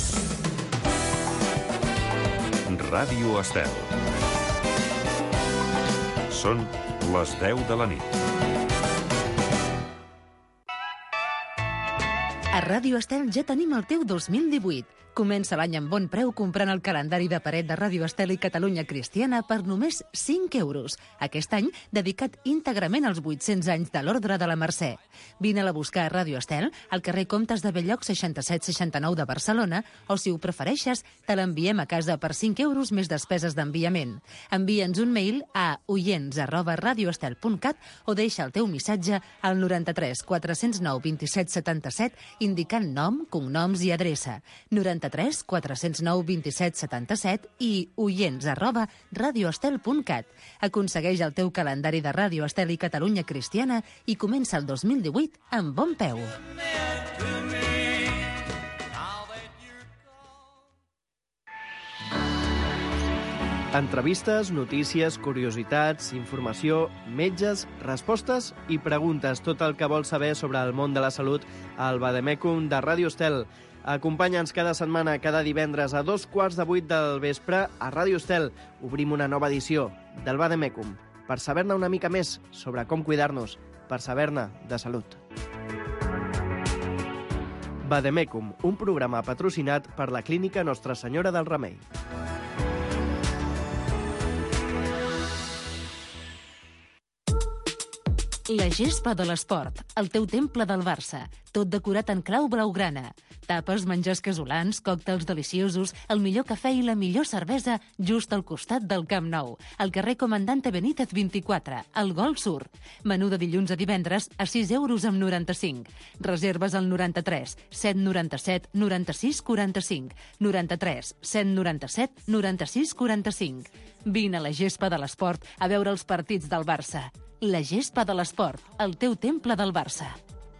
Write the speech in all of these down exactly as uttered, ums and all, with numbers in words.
Ràdio Estel. Són les deu de la nit. A Ràdio Estel ja tenim el teu dos mil divuit. Comença l'any amb bon preu comprant el calendari de paret de Ràdio Estel i Catalunya Cristiana per només cinc euros. Aquest any dedicat íntegrament als vuit-cents anys de l'Ordre de la Mercè. Vine-la a buscar a Ràdio Estel, al carrer Comtes de Belllloc seixanta-set seixanta-nou de Barcelona, o si ho prefereixes, te l'enviem a casa per cinc euros més despeses d'enviament. Envia'ns un mail a oients arroba radioestel punt cat o deixa el teu missatge al noranta-tres quatre zero nou vint-i-set setanta-set indicant nom, cognoms i adreça. noranta-tres quatre zero nou vint-i-set setanta-set i oients arroba radioestel punt cat. Aconsegueix el teu calendari de Ràdio Estel i Catalunya Cristiana i comença el dos mil divuit amb bon peu. Entrevistes, notícies, curiositats, informació, metges, respostes i preguntes. Tot el que vols saber sobre el món de la salut al Vademecum de Ràdio Estel. Acompanya'ns cada setmana, cada divendres a dos quarts de vuit del vespre a Ràdio Estel. Obrim una nova edició del Vademecum per saber-ne una mica més sobre com cuidar-nos, per saber-ne de salut. Vademecum, un programa patrocinat per la Clínica Nostra Senyora del Remei. La gespa de l'esport, el teu temple del Barça, tot decorat en clau blaugrana. Tapes, menjars casolans, còctels deliciosos, el millor cafè i la millor cervesa just al costat del Camp Nou, al carrer Comandante Benítez vint-i-quatre, al Gol Sur. Menú de dilluns a divendres a sis euros amb noranta-cinc. Reserves al noranta-tres set noranta-set noranta-sis quaranta-cinc, noranta-tres set noranta-set noranta-sis quaranta-cinc. Vine a la gespa de l'esport a veure els partits del Barça. La gespa de l'esport, el teu temple del Barça.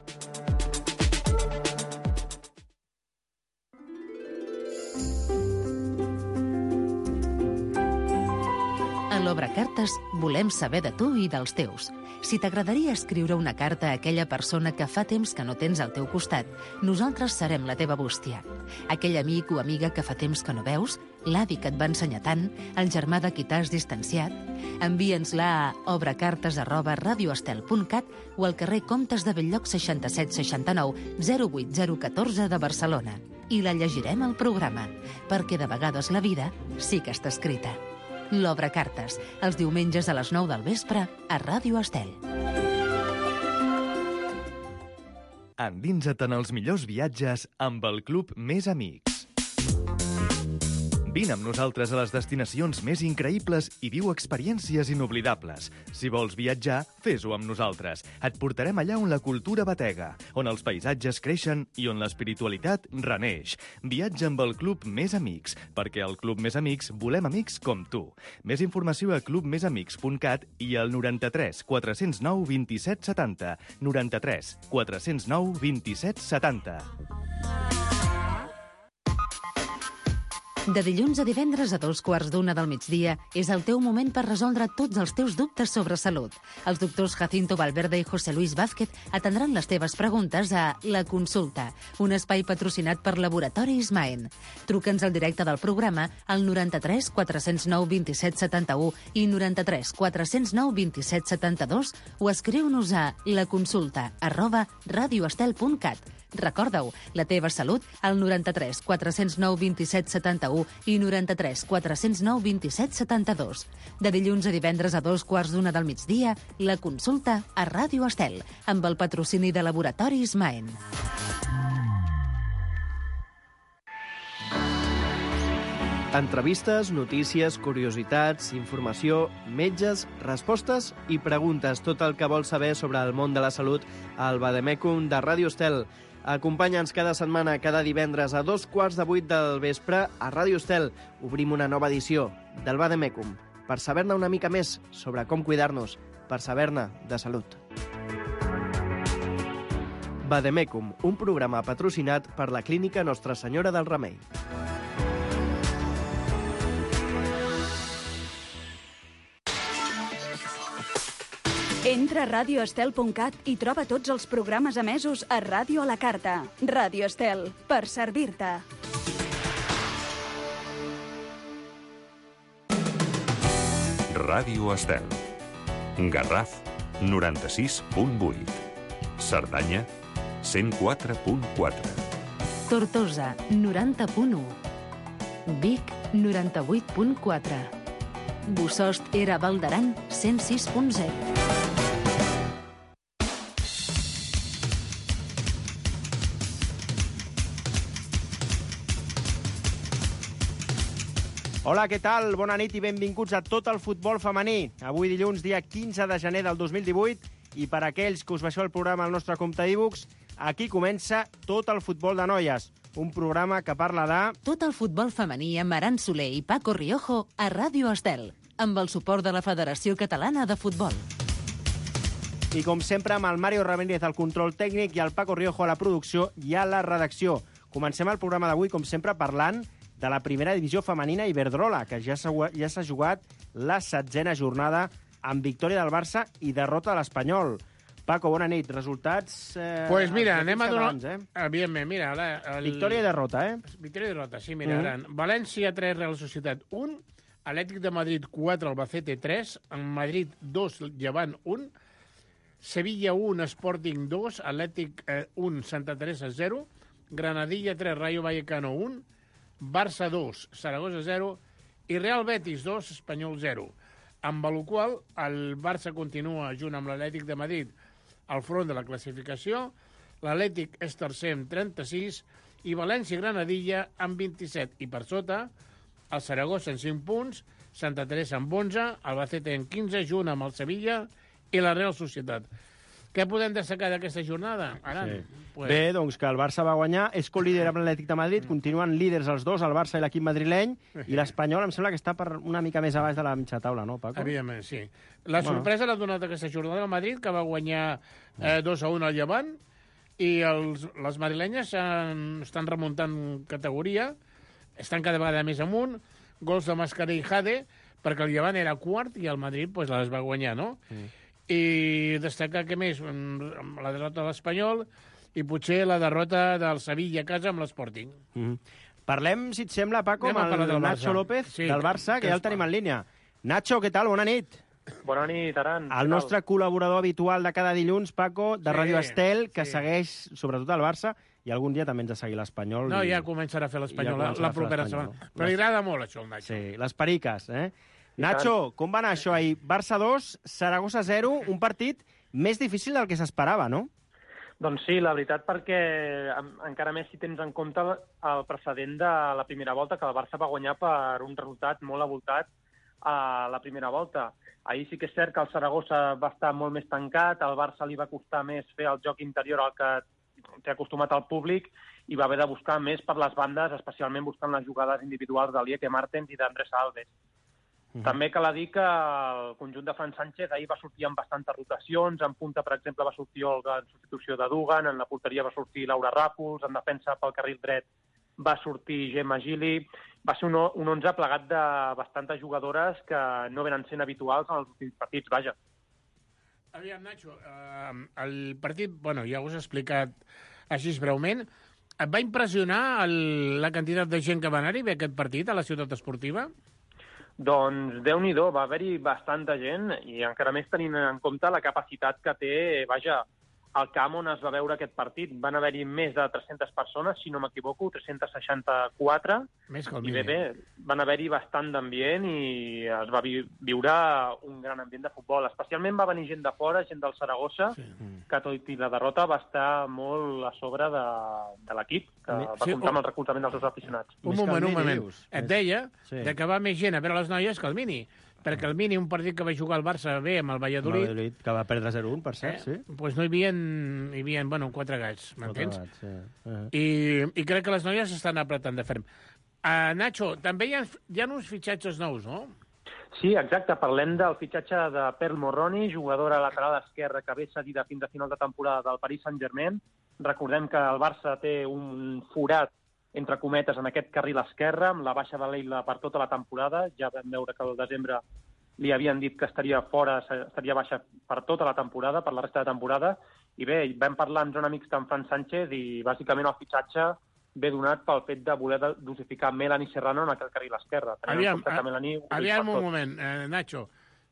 A l'Obracartes volem saber de tu i dels teus. Si t'agradaria escriure una carta a aquella persona que fa temps que no tens al teu costat, nosaltres serem la teva bústia. Aquell amic o amiga que fa temps que no veus, l'avi que et va ensenyar tant, el germà de qui t'has distanciat, envia'ns-la a obracartes arroba radioestel punt cat o al carrer Comtes de Belllloc seixanta-set seixanta-nou zero vuit zero un quatre de Barcelona. I la llegirem al programa, perquè de vegades la vida sí que està escrita. L'Obracartes, els diumenges a les nou del vespre a Ràdio Estel. Endinsa't en els millors viatges amb el Club Més Amics. Vine amb nosaltres a les destinacions més increïbles i viu experiències inoblidables. Si vols viatjar, fes-ho amb nosaltres. Et portarem allà on la cultura batega, on els paisatges creixen i on l'espiritualitat reneix. Viatja amb el Club Més Amics, perquè al Club Més Amics volem amics com tu. Més informació a club més amics punt cat i al noranta-tres quatre zero nou vint-i-set setanta. noranta-tres quatre zero nou vint-i-set setanta. De dilluns a divendres a dos quarts d'una del migdia és el teu moment per resoldre tots els teus dubtes sobre salut. Els doctors Jacinto Valverde i José Luis Vázquez atendran les teves preguntes a La Consulta, un espai patrocinat per Laboratoris Maen. Truca'ns al directe del programa al noranta-tres quatre zero nou vint-i-set setanta-u i noranta-tres quatre zero nou vint-i-set setanta-dos o escriu-nos a laconsulta arroba radioestel punt cat. Recorda-ho, la teva salut al noranta-tres quatre zero nou vint-i-set setanta-u i noranta-tres quatre zero nou vint-i-set setanta-dos. De dilluns a divendres a dos quarts d'una del migdia, La Consulta a Ràdio Estel, amb el patrocini de Laboratoris Maen. Entrevistes, notícies, curiositats, informació, metges, respostes i preguntes. Tot el que vols saber sobre el món de la salut al Vademecum de Ràdio Estel. Acompanya'ns cada setmana, cada divendres a dos quarts de vuit del vespre a Ràdio Estel. Obrim una nova edició del Vademecum per saber-ne una mica més sobre com cuidar-nos, per saber-ne de salut. Vademecum, un programa patrocinat per la Clínica Nostra Senyora del Remei. Entra a radioestel punt cat i troba tots els programes emesos a Ràdio a la Carta. Ràdio Estel, per servir-te. Ràdio Estel. Garraf, noranta-sis punt vuit. Cerdanya, cent quatre punt quatre. Tortosa, noranta punt u. Vic, noranta-vuit punt quatre. Bossòst Era Val d'Aran, cent sis punt zero. Hola, què tal? Bona nit i benvinguts a Tot el futbol femení. Avui dilluns, dia quinze de gener del dos mil divuit, i per aquells que us baixeu el programa al nostre compte iVoox, aquí comença Tot el futbol de noies, un programa que parla de... Tot el futbol femení amb Aran Soler i Paco Riojo a Ràdio Estel, amb el suport de la Federació Catalana de Futbol. I com sempre, amb el Mario Ramírez al control tècnic i el Paco Riojo a la producció i a la redacció. Comencem el programa d'avui, com sempre, parlant de la primera divisió femenina Iberdrola, que ja s'ha ja s'ha jugat la setzena jornada amb victòria del Barça i derrota de l'Espanyol. Paco, bona nit. Resultats... Eh, pues mira, anem a donar... Abans, eh? Evidentment, mira... La, el... Victòria i derrota, eh? Victòria i derrota, sí, mira. Mm. Mm. València tres, Real Societat un, Atlètic de Madrid quatre, Albacete tres, en Madrid dos, Llevant un, Sevilla un, Sporting dos, Atlètic eh, un, Santa Teresa zero, Granadilla tres, Rayo Vallecano un, Barça dos, Saragossa zero i Real Betis dos, Espanyol zero. Amb el qual el Barça continua junt amb l'Atlètic de Madrid al front de la classificació, l'Atlètic és tercer amb trenta-sis i València i Granadilla amb vint-i-set. I per sota, el Saragossa en cinc punts, Santa Teresa amb onze, Albacete en quinze, junt amb el Sevilla i la Real Societat. Què podem destacar d'aquesta jornada, Aran? Sí. Pues... Bé, doncs que el Barça va guanyar, és co-líder amb l'Atlètic de Madrid, continuen líders els dos, el Barça i l'equip madrileny, i l'Espanyol em sembla que està per una mica més a baix de la mitja taula, no, Paco? Evidentment, sí. La Bueno. sorpresa l'ha donat aquesta jornada al Madrid, que va guanyar eh, dos a un al Llevant, i els, les madrilenyes estan remuntant categoria, estan cada vegada més amunt, gols de Mascarell i Jade, perquè el Llevant era quart i el Madrid pues, les va guanyar, no? Mm. I destacar, què més? La derrota de l'Espanyol i potser la derrota del Sevilla a casa amb l'Sporting. Mm -hmm. Parlem, si et sembla, Paco, Anem a amb parlar el del Nacho Barça. López, Sí, del Barça, que, que ja es el tenim fa. en línia. Nacho, què tal? Bona nit. Bona nit, Aran. El nostre col·laborador habitual de cada dilluns, Paco, de Sí, Ràdio Estel, que sí. segueix sobretot el Barça, i algun dia també ens ha seguit l'Espanyol. No, i... ja començarà a fer l'Espanyol Ja la, començarà la a fer propera l'Espanyol. setmana. Però li agrada molt això, el Nacho. Sí, les periques, eh? Nacho, com va anar això ahir? Barça dos, Saragossa zero, un partit més difícil del que s'esperava, no? Doncs sí, la veritat, perquè en- encara més si tens en compte el precedent de la primera volta, que el Barça va guanyar per un resultat molt avoltat a la primera volta. Ahir sí que és cert que el Saragossa va estar molt més tancat, al Barça li va costar més fer el joc interior al que té acostumat al públic i va haver de buscar més per les bandes, especialment buscant les jugades individuals de Lieke Martens i d'Andrés Alves. Uh-huh. També cal dir que el conjunt de Fran Sánchez ahir va sortir amb bastantes rotacions. En punta, per exemple, va sortir Olga en substitució de Dugan, en la porteria va sortir Laura Ràpols, en defensa pel carril dret va sortir Gemma Gili. Va ser un, un onze plegat de bastantes jugadores que no venen sent habituals en els últims partits, vaja. Aviam, Nacho, eh, el partit, bueno, ja us he explicat així breument. Et va impressionar el, la quantitat de gent que va anar-hi a aquest partit a la ciutat esportiva? Doncs, Déu-n'hi-do, va haver-hi bastanta gent i encara més tenint en compte la capacitat que té, vaja, el camp on es va veure aquest partit. Van haver-hi més de tres-centes persones, si no m'equivoco, tres-cents seixanta-quatre. Més que el I bé, mínim. bé, van haver-hi bastant d'ambient i es va vi viure un gran ambient de futbol. Especialment va venir gent de fora, gent del Saragossa, Sí. que tot i la derrota va estar molt a sobre de, de l'equip, que va Sí, comptar o- amb el recolzament dels seus aficionats. Un Més que moment, el un Mini, moment. dius? Et Més- deia Sí. de que va més gent a veure les noies que el Mini, perquè el Mini, un partit que va jugar el Barça bé amb el Valladolid, Valladolid, que va perdre zero un, per eh, cert, sí. pues no hi havia, hi havia bueno, quatre gats, m'entens? Sí. Uh-huh. I, I crec que les noies estan apretant de ferm. Uh, Nacho, també hi ha, hi ha uns fitxatges nous, no? Sí, exacte. Parlem del fitxatge de Pearl Morroni, jugadora lateral esquerra que ve cedida fins a final de temporada del Paris Saint-Germain. Recordem que el Barça té un forat, entre cometes, en aquest carril esquerre, amb la baixa de Leila per tota la temporada. Ja vam veure que al desembre li havien dit que estaria fora, estaria baixa per tota la temporada, per la resta de temporada. I bé, vam parlar en zona mixta amb Fran Sánchez i bàsicament el fitxatge ve donat pel fet de voler dosificar Melanie Serrano en aquest carril esquerre. Tenint en Aviam, compte que a- Melanie ho diu aviam per un tot. moment, eh, Nacho.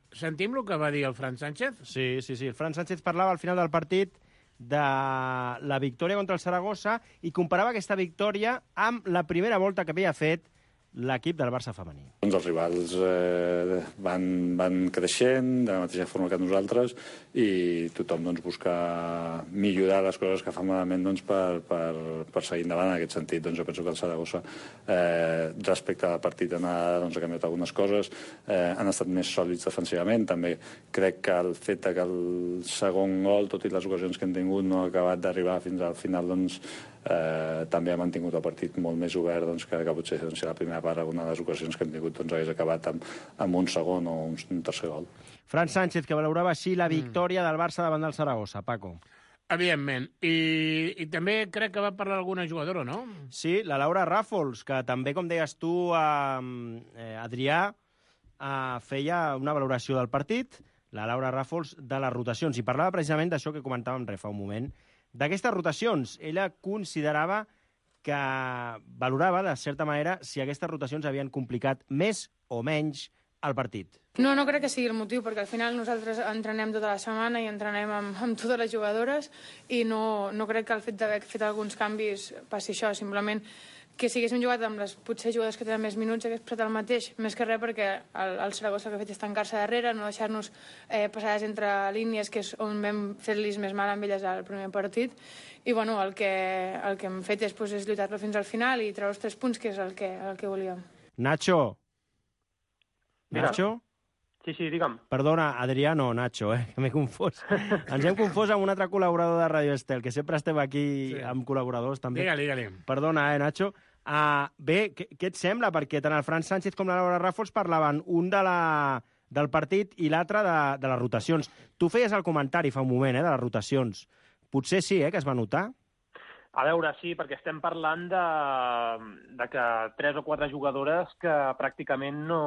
sentim el que va dir el Fran Sánchez? Sí, sí, sí. El Fran Sánchez parlava al final del partit de la victòria contra el Saragossa i comparava aquesta victòria amb la primera volta que havia fet l'equip del Barça femení. Doncs els rivals eh, van, van creixent de la mateixa forma que nosaltres i tothom doncs, busca millorar les coses que fa malament doncs, per, per, per seguir endavant. En aquest sentit, doncs, jo penso que el Saragossa, eh, respecte al partit d'anada, doncs, ha canviat algunes coses, eh, han estat més sòlids defensivament. També crec que el fet de que el segon gol, tot i les ocasions que han tingut, no ha acabat d'arribar fins al final, doncs, Eh, també ha mantingut el partit molt més obert doncs, que, que potser doncs, si la primera part alguna de les ocasions que hem tingut doncs, hagués acabat amb, amb un segon o un, un tercer gol. Fran Sánchez, que valorava així la victòria mm. del Barça davant del Saragossa. Paco. Evidentment. I, I també crec que va parlar alguna jugadora, no? Sí, la Laura Ràfols, que també, com deies tu, eh, Adrià, eh, feia una valoració del partit, la Laura Ràfols, de les rotacions, i parlava precisament d'això que comentàvem re fa un moment, d'aquestes rotacions. Ella considerava que valorava, de certa manera, si aquestes rotacions havien complicat més o menys el partit. No, no crec que sigui el motiu, perquè al final nosaltres entrenem tota la setmana i entrenem amb, amb totes les jugadores i no, no crec que el fet d'haver fet alguns canvis passi això, simplement que si haguéssim jugat amb les potser jugadors que tenen més minuts hagués passat el mateix, més que res perquè el, el Saragossa que ha fet és tancar-se darrere, no deixar-nos eh, passades entre línies, que és on vam fer-los més mal amb elles al primer partit, i bueno, el que, el que hem fet és, pues, és lluitar-lo fins al final i treure els tres punts, que és el que, el que volíem. Nacho. Mira. Nacho? Sí, sí, digue'm. Perdona, Adriano, Nacho, eh, que m'he confós. Ens hem confós amb un altre col·laborador de Radio Estel, que sempre estem aquí sí. amb col·laboradors també. Digue-li, digue-li. Perdona, eh, Nacho. Uh, bé, què, què et sembla? Perquè tant el Fran Sánchez com la Laura Ràfols parlaven un de la, del partit i l'altre de, de les rotacions. Tu feies el comentari fa un moment, eh, de les rotacions. Potser sí, eh, que es va notar? A veure, sí, perquè estem parlant de, de que tres o quatre jugadores que pràcticament no,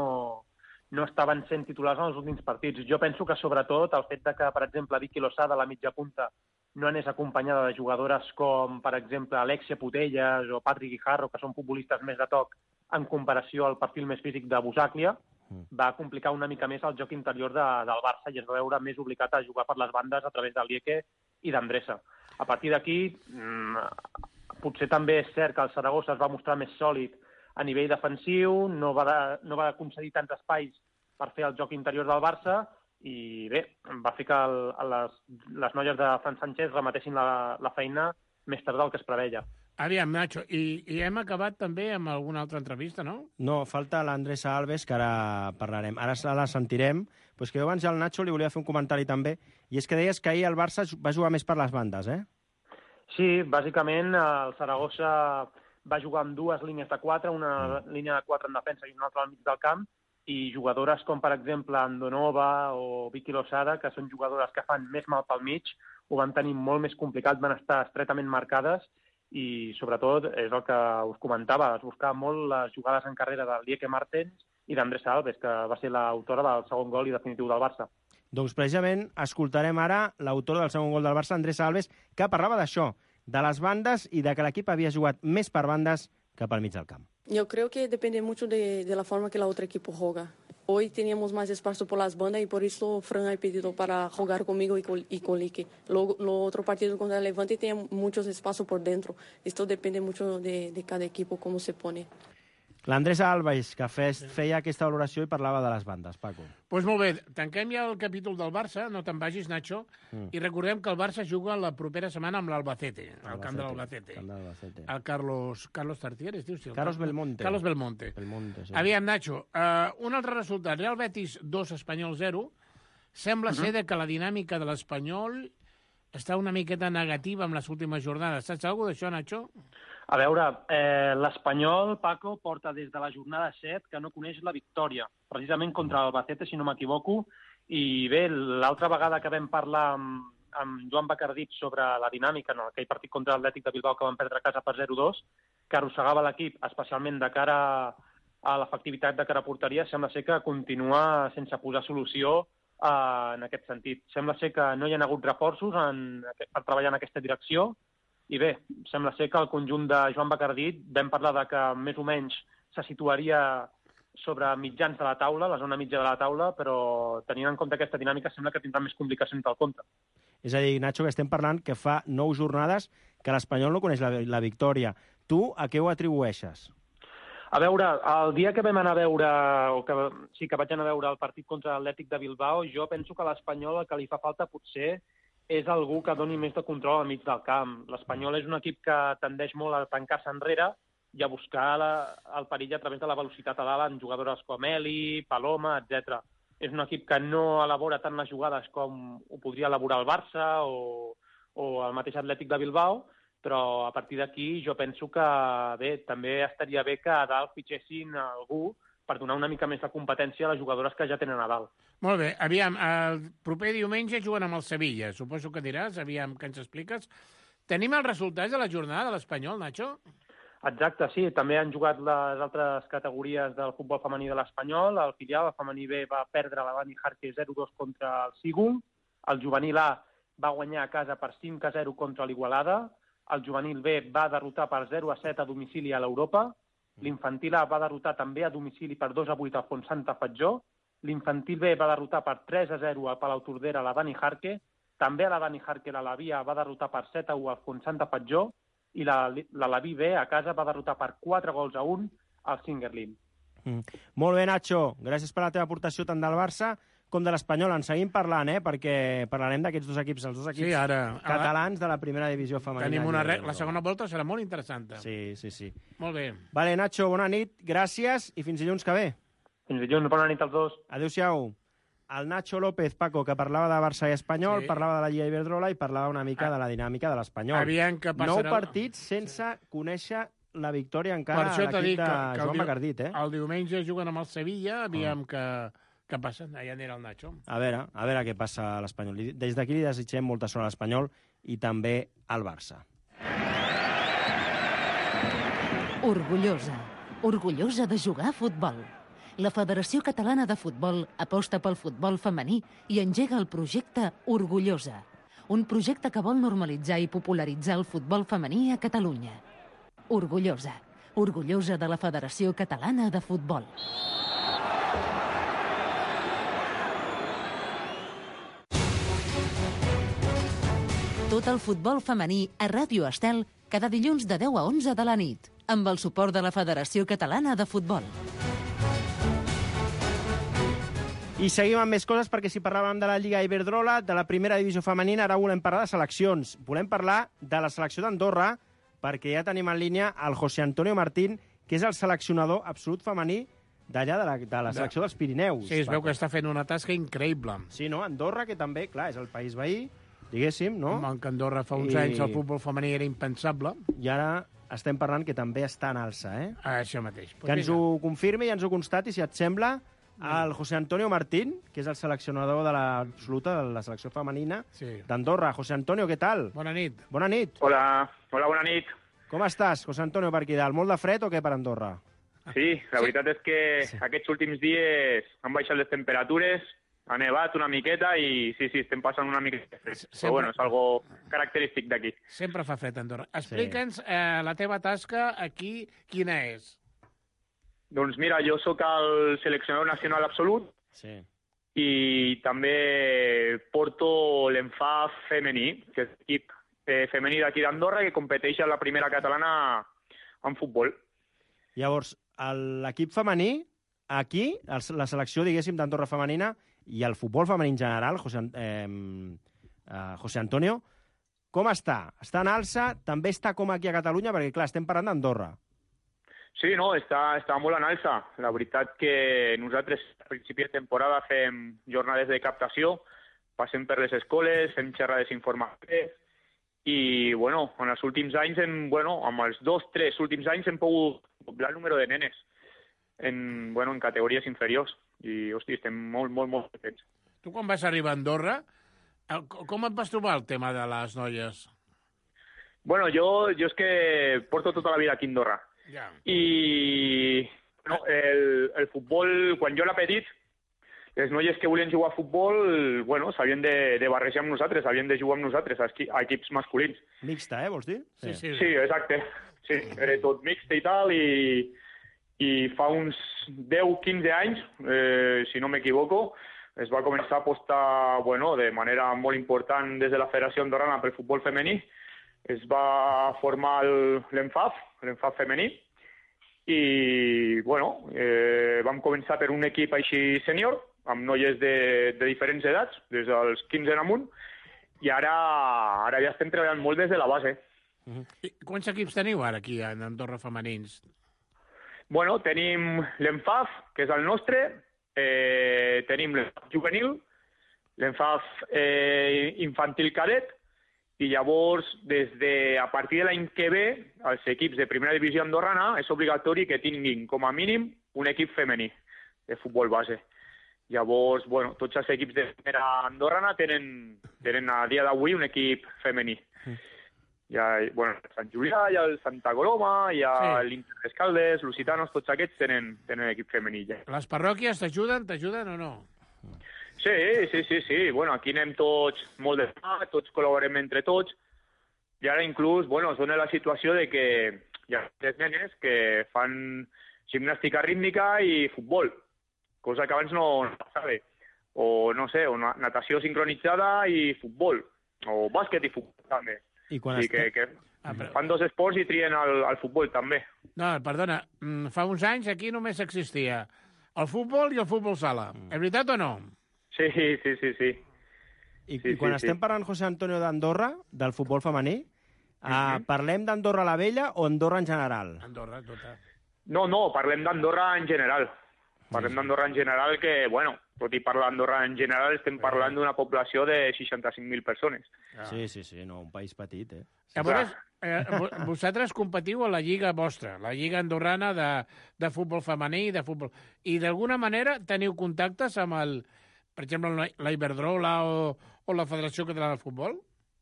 no estaven sent titulars en els últims partits. Jo penso que, sobretot, el fet de que, per exemple, Vicky Losada, la mitja punta, no anés acompanyada de jugadores com, per exemple, Alexia Putellas o Patrick Guijarro, que són futbolistes més de toc en comparació al perfil més físic de Busaglia, mm. va complicar una mica més el joc interior de, del Barça i es va veure més obligat a jugar per les bandes a través del Lieke i d'Andressa. A partir d'aquí, mmm, potser també és cert que el Saragossa es va mostrar més sòlid a nivell defensiu, no va, de, no va concedir tants espais per fer el joc interior del Barça, i bé, va fer que el, les, les noies de Fran Sánchez remetessin la, la feina més tard del que es preveia. Aviam, Nacho, i, i hem acabat també amb alguna altra entrevista, no? No, falta l'Andressa Alves, que ara parlarem. Ara la sentirem, però és que jo abans al Nacho li volia fer un comentari també, i és que deies que ahir el Barça va jugar més per les bandes, eh? Sí, bàsicament el Saragossa va jugar amb dues línies de quatre, una mm. línia de quatre en defensa i una altra al mig del camp, i jugadores com, per exemple, Andonova o Vicky Losada, que són jugadores que fan més mal pel mig, ho van tenir molt més complicat, van estar estretament marcades i, sobretot, és el que us comentava, es buscava molt les jugades en carrera del Lieke Martens i d'Andressa Alves, que va ser l'autora del segon gol i definitiu del Barça. Doncs precisament escoltarem ara l'autora del segon gol del Barça, Andressa Alves, que parlava d'això, de les bandes i de que l'equip havia jugat més per bandes que pel mig del camp. Yo creo que depende mucho de, de la forma que la otra equipo juega. Hoy teníamos más espacio por las bandas y por eso Fran ha pedido para jugar conmigo y con, y con Lique. Lo, lo otro partido contra el Levante tenía muchos espacios por dentro. Esto depende mucho de, de cada equipo, cómo se pone. L'Andressa Alves, que feia aquesta valoració i parlava de les bandes, Paco. Doncs pues molt bé, tanquem ja el capítol del Barça, no te'n vagis, Nacho, mm. i recordem que el Barça juga la propera setmana amb l'Albacete, al camp de l'Albacete. El Carlos, Carlos Tartier, es diu? Sí, Carlos Car Belmonte. Carlos Belmonte. Belmonte sí. Aviam, Nacho, uh, un altre resultat, Real Betis dos, Espanyol zero, sembla uh-huh. ser de que la dinàmica de l'Espanyol està una miqueta negativa amb les últimes jornades. Saps alguna cosa d'això, Nacho? A veure, eh, l'Espanyol, Paco, porta des de la jornada set que no coneix la victòria, precisament contra l'Albacete, si no m'equivoco, i bé, l'altra vegada que vam parlar amb, amb Joan Bacardit sobre la dinàmica en aquell partit contra l'Atlètic de Bilbao que van perdre a casa per zero dos, que arrossegava l'equip, especialment de cara a l'efectivitat de cara a porteria, sembla ser que continua sense posar solució eh, en aquest sentit. Sembla ser que no hi ha hagut reforços en, per treballar en aquesta direcció. I bé, sembla ser que el conjunt de Joan Bacardit vam parlar de que més o menys se situaria sobre mitjans de la taula, la zona mitja de la taula, però tenint en compte aquesta dinàmica sembla que tindrà més complicacions del compte. És a dir, Nacho, que estem parlant que fa nou jornades que l'Espanyol no coneix la, la victòria. Tu a què ho atribueixes? A veure, el dia que vam anar a veure, o que sí que vaig anar a veure el partit contra l'Atlètic de Bilbao, jo penso que a l'Espanyol el que li fa falta potser és algú que doni més de control al mig del camp. L'Espanyol és un equip que tendeix molt a tancar-se enrere i a buscar la, el perill a través de la velocitat a dalt en jugadores com Eli, Paloma, etcètera. És un equip que no elabora tant les jugades com ho podria elaborar el Barça o, o el mateix Atlètic de Bilbao, però a partir d'aquí jo penso que bé, també estaria bé que a dalt fitxessin algú per donar una mica més de competència a les jugadores que ja tenen a dalt. Molt bé, aviam, el proper diumenge juguen amb el Sevilla, suposo que diràs, aviam, que ens expliques. Tenim els resultats de la jornada de l'Espanyol, Nacho? Exacte, sí, també han jugat les altres categories del futbol femení de l'Espanyol. El filial, el femení B, va perdre la Dani Jarque zero dos contra el Sigul. El juvenil A va guanyar a casa per cinc a zero contra l'Igualada. El juvenil B va derrotar per zero a set a domicili a l'Europa. L'infantil A va derrotar també a domicili per dos a vuit al Fontsanta Fatjó. L'infantil B va derrotar per tres a zero al Palau Tordera a la Dani Jarque. També a la Dani Jarque l'Alavia va derrotar per set a u al Fontsanta Fatjó. I l'Alaví B a casa va derrotar per quatre gols a un al Singerlin. Mm. Molt bé, Nacho. Gràcies per la teva aportació tant del Barça com de l'Espanyol. En seguim parlant, eh? Perquè parlarem d'aquests dos equips, els dos equips sí, ara, catalans de la primera divisió femenina. Tenim una re... La segona volta serà molt interessant. Sí, sí, sí. Molt bé. Vale, Nacho, bona nit, gràcies i fins dilluns que ve. Fins dilluns, bona nit als dos. Adéu-siau. El Nacho López, Paco, que parlava de Barça i Espanyol, sí. parlava de la Lliga Iberdrola i parlava una mica ah. de la dinàmica de l'Espanyol. Aviam que passarà... Nou partits sense sí. conèixer la victòria encara a l'equip de que Joan Macardit, eh? El diumenge juguen amb el Sevilla, aviam oh. que, que passa. Allà anirà el Nacho. A veure, a veure què passa a l'Espanyol. Des d'aquí li desitgem molta sort a l'Espanyol i també al Barça. Orgullosa. Orgullosa de jugar a futbol. La Federació Catalana de Futbol aposta pel futbol femení i engega el projecte Orgullosa, un projecte que vol normalitzar i popularitzar el futbol femení a Catalunya. Orgullosa. Orgullosa de la Federació Catalana de Futbol. Tot el futbol femení a Ràdio Estel cada dilluns de deu a onze de la nit, amb el suport de la Federació Catalana de Futbol. I seguim amb més coses, perquè si parlàvem de la Lliga Iberdrola, de la primera divisió femenina, ara volem parlar de seleccions. Volem parlar de la selecció d'Andorra, perquè ja tenim en línia el José Antonio Martín, que és el seleccionador absolut femení d'allà, de la, de la selecció dels Pirineus. Sí, es veu que està fent una tasca increïble. Sí, no? Andorra, que també, clar, és el país veí, diguéssim, no? Home, que Andorra fa uns I... anys el futbol femení era impensable. I ara estem parlant que també està en alça, eh? Ah, això mateix. Pues que ens mira. ho confirmi i ens ho constati, si et sembla, el José Antonio Martín, que és el seleccionador de l'absoluta de la selecció femenina sí. d'Andorra. José Antonio, què tal? Bona nit. Bona nit. Hola, hola, bona nit. Com estàs, José Antonio, per aquí dalt? Molt de fred o què per Andorra? Sí, la sí. veritat és que sí. aquests últims dies han baixat les temperatures, ha nevat una miqueta i sí, sí, estem passant una miqueta de fred. Sempre... Però bueno, és algo característic d'aquí. Sempre fa fred a Andorra. Explica'ns sí. eh, la teva tasca aquí, quina és? Doncs mira, jo sóc el seleccionador nacional absolut sí. i també porto l'Enfaf femení, que és l'equip eh, femení d'aquí d'Andorra que competeix a la primera catalana en futbol. Llavors, l'equip femení, aquí, la selecció, diguéssim, d'Andorra femenina i el futbol femení en general, José, eh, eh, José Antonio, com està? Està en alça? També està com aquí a Catalunya? Perquè, clar, estem parlant d'Andorra. Sí, no, està, està molt en alça. La veritat que nosaltres a principi de temporada fem jornades de captació, passem per les escoles, fem xerrades informatives i, bueno, en els últims anys, hem, bueno, amb els dos, tres últims anys hem pogut doblar el número de nenes en, bueno, en categories inferiors i, hosti, estem molt, molt, molt contents. Tu quan vas arribar a Andorra, com et vas trobar el tema de les noies? Bueno, jo, jo és que porto tota la vida aquí a Andorra. Ja. I no, el, el futbol, quan jo l'he petit, les noies que volien jugar a futbol, bueno, s'havien de, de barrejar amb nosaltres, havien de jugar amb nosaltres, a, a equips masculins. Mixta, eh, vols dir? Sí, sí, sí exacte. Sí, era tot mixt i tal, i, i fa uns deu quinze anys, eh, si no m'equivoco, es va començar a apostar bueno, de manera molt important des de la Federació Andorrana pel futbol femení. Es va formar l'ENFAF, l'ENFAF femení, i bueno, eh, vam començar per un equip així sènior, amb noies de, de diferents edats, des dels quinze en amunt, i ara, ara ja estem treballant molt des de la base. Uh-huh. I quants equips teniu ara aquí a Andorra femenins? Bueno, tenim l'ENFAF, que és el nostre, eh, tenim l'ENFAF juvenil, l'ENFAF eh, infantil cadet, i llavors, des de, a partir de l'any que ve, els equips de primera divisió andorrana és obligatori que tinguin, com a mínim, un equip femení de futbol base. Llavors, bueno, tots els equips de primera andorrana tenen, tenen a dia d'avui un equip femení. Mm. Hi ha, bueno, el Sant Julià, hi ha el Santa Coloma, hi ha sí. l'Inter d'Escaldes, Lusitanos, tots aquests tenen, tenen equip femení. Ja. Les parròquies t'ajuden, t'ajuden o no? Sí, sí, sí, sí. Bueno, aquí anem tots molt de mà, tots col·laborem entre tots, i ara inclús, bueno, es dona la situació de que hi ha tres nenes que fan gimnàstica rítmica i futbol, cosa que abans no, no passava. O, no sé, o natació sincronitzada i futbol, o bàsquet i futbol també. I quan sí, que, que ah, però... fan dos esports i trien el, el futbol també. No, perdona, fa uns anys aquí només existia el futbol i el futbol sala. Mm. És veritat o no? Sí, sí, sí, sí. I, sí, i quan sí, estem sí. parlant, José Antonio, d'Andorra, del futbol femení, uh -huh. uh, parlem d'Andorra la Vella o Andorra en general? Andorra, tota. No, no, parlem d'Andorra en general. Parlem d'Andorra en general que, bueno, tot i parlar d'Andorra en general, estem parlant d'una població de seixanta-cinc mil persones. Ah. Sí, sí, sí, no, un país petit, eh? Llavors, eh, vosaltres competiu a la lliga vostra, la lliga andorrana de, de futbol femení i de futbol... I d'alguna manera teniu contactes amb el... Per exemple, la Iberdrola o, o la Federació Catalana de Futbol?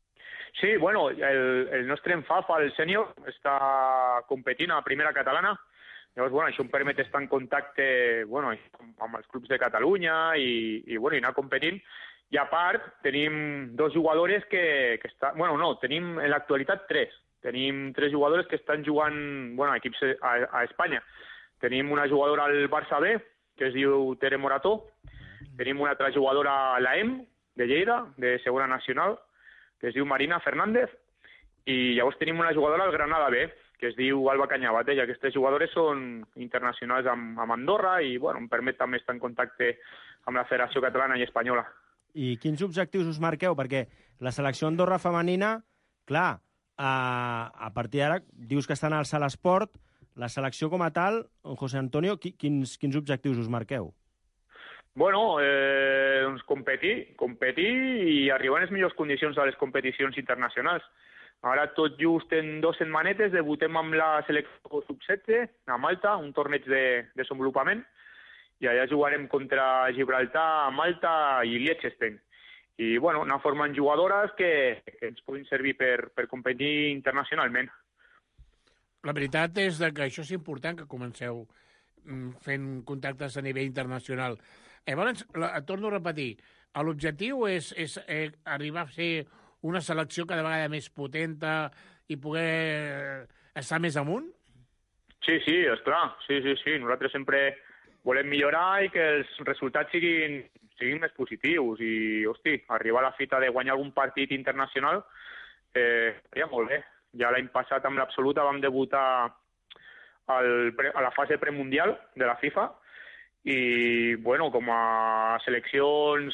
Sí, bueno, el, el nostre ENFAF, el sènior, està competint a la primera catalana. Llavors, bueno, això em permet estar en contacte bueno, amb els clubs de Catalunya i, i, bueno, i anar competint. I a part, tenim dos jugadores que, que estan... Bueno, no, tenim en l'actualitat tres. Tenim tres jugadores que estan jugant bueno, a equips a, a Espanya. Tenim una jugadora al Barça B, que es diu Tere Morató. Tenim una altra jugadora a l'A E M, de Lleida, de Segona Nacional, que es diu Marina Fernández, i llavors tenim una jugadora al Granada B, que es diu Alba Cañabate, i aquestes jugadores són internacionals amb, amb Andorra i bueno, em permet també estar en contacte amb la Federació Catalana i Espanyola. I quins objectius us marqueu? Perquè la selecció Andorra femenina, clar, a, a partir d'ara dius que estan al Sala Esport, la selecció com a tal, José Antonio, quins, quins objectius us marqueu? Bueno, eh, doncs competir, competir i arribar en les millors condicions a les competicions internacionals. Ara tot just en dues setmanetes debutem amb la selecció sub setze a Malta, un torneig de desenvolupament, i allà jugarem contra Gibraltar, Malta i Liechtenstein. I, bueno, anar formant jugadores que, que ens puguin servir per, per competir internacionalment. La veritat és que això és important, que comenceu fent contactes a nivell internacional. Llavors, et torno a repetir, l'objectiu és, és eh, arribar a ser una selecció cada vegada més potenta i poder estar més amunt? Sí, sí, esclar, sí, sí, sí. Nosaltres sempre volem millorar i que els resultats siguin, siguin més positius i, hosti, arribar a la fita de guanyar algun partit internacional eh, seria molt bé. Ja l'any passat amb l'Absoluta vam debutar al, a la fase premundial de la FIFA i, bueno, com a seleccions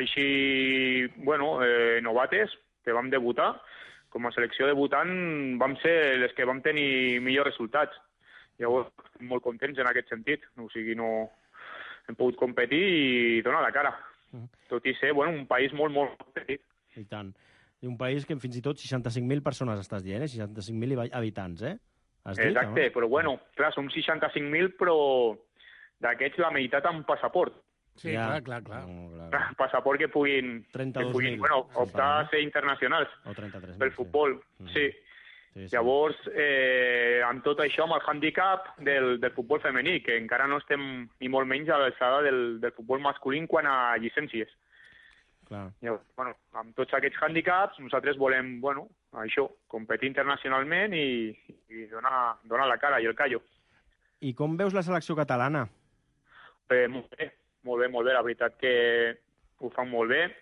així, bueno, eh, novates, que vam debutar, com a selecció debutant vam ser les que vam tenir millors resultats. Llavors, estem molt contents en aquest sentit. O sigui, no hem pogut competir i donar la cara. Tot i ser, bueno, un país molt, molt petit. I tant. I un país que fins i tot seixanta-cinc mil persones estàs dient, eh? seixanta-cinc mil habitants, eh? Has dit, exacte, home? Però bueno, clar, som seixanta-cinc mil, però d'aquests la meitat amb passaport. Sí, ja. clar, clar, clar. No, clar, clar. Passaport que puguin, que puguin bueno, optar a ser internacionals o trenta-tres mil, pel futbol, sí. sí. Sí, sí. Llavors, eh, amb tot això, amb el hàndicap del, del futbol femení, que encara no estem ni molt menys a l'alçada del, del futbol masculí quant a llicències. Clar. Llavors, bueno, amb tots aquests hàndicaps, nosaltres volem, bueno, això, competir internacionalment i, i donar, donar la cara i el callo. I com veus la selecció catalana? Eh, molt bé, molt bé, molt bé. La veritat que ho fan molt bé.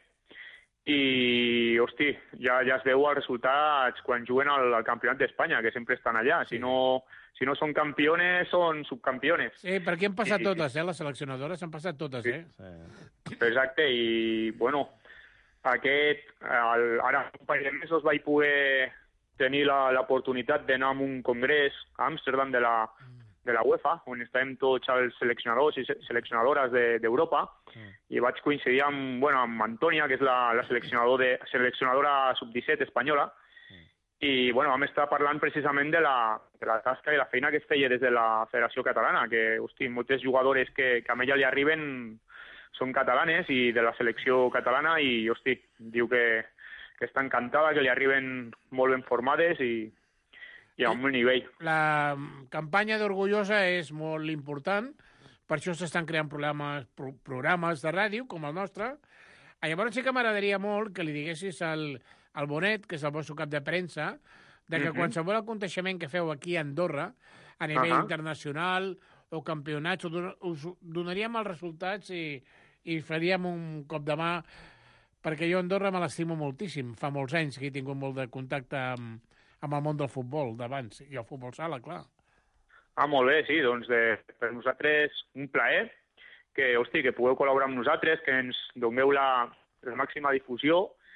I, hosti, ja, ja es veu els resultats quan juguen al, al Campionat d'Espanya, que sempre estan allà. Si no, si no són campiones, són subcampiones. Sí, per aquí han passat I, totes, eh? Les seleccionadores han passat totes, sí. eh? Sí. Exacte, i, bueno, aquest, el, ara un parell de mesos vaig poder tenir l'oportunitat d'anar a un congrés a Amsterdam de la, de la UEFA, on estàvem tots els seleccionadors i seleccionadores d'Europa, de, mm. i vaig coincidir amb, bueno, amb Antònia, que és la, la seleccionador de, seleccionadora sub disset espanyola, mm. i bueno, vam estar parlant precisament de la, de la tasca i la feina que es feia des de la Federació Catalana, que, hosti, moltes jugadores que, que a ella li arriben són catalanes i de la selecció catalana, i, hosti, diu que, que està encantada, que li arriben molt ben formades i i a un nivell. La campanya d'Orgullosa és molt important, per això s'estan creant programes, pro, programes de ràdio, com el nostre. Llavors sí que m'agradaria molt que li diguessis al, al Bonet, que és el vostre cap de premsa, de que uh-huh. qualsevol aconteixement que feu aquí a Andorra, a nivell uh-huh. internacional o campionats, us donaríem els resultats i, i faríem un cop de mà, perquè jo a Andorra me l'estimo moltíssim. Fa molts anys que he tingut molt de contacte amb amb el món del futbol d'abans, i el futbol sala, clar. Ah, molt bé, sí, doncs de, per nosaltres un plaer que, hosti, que pugueu col·laborar amb nosaltres, que ens dongueu la, la màxima difusió,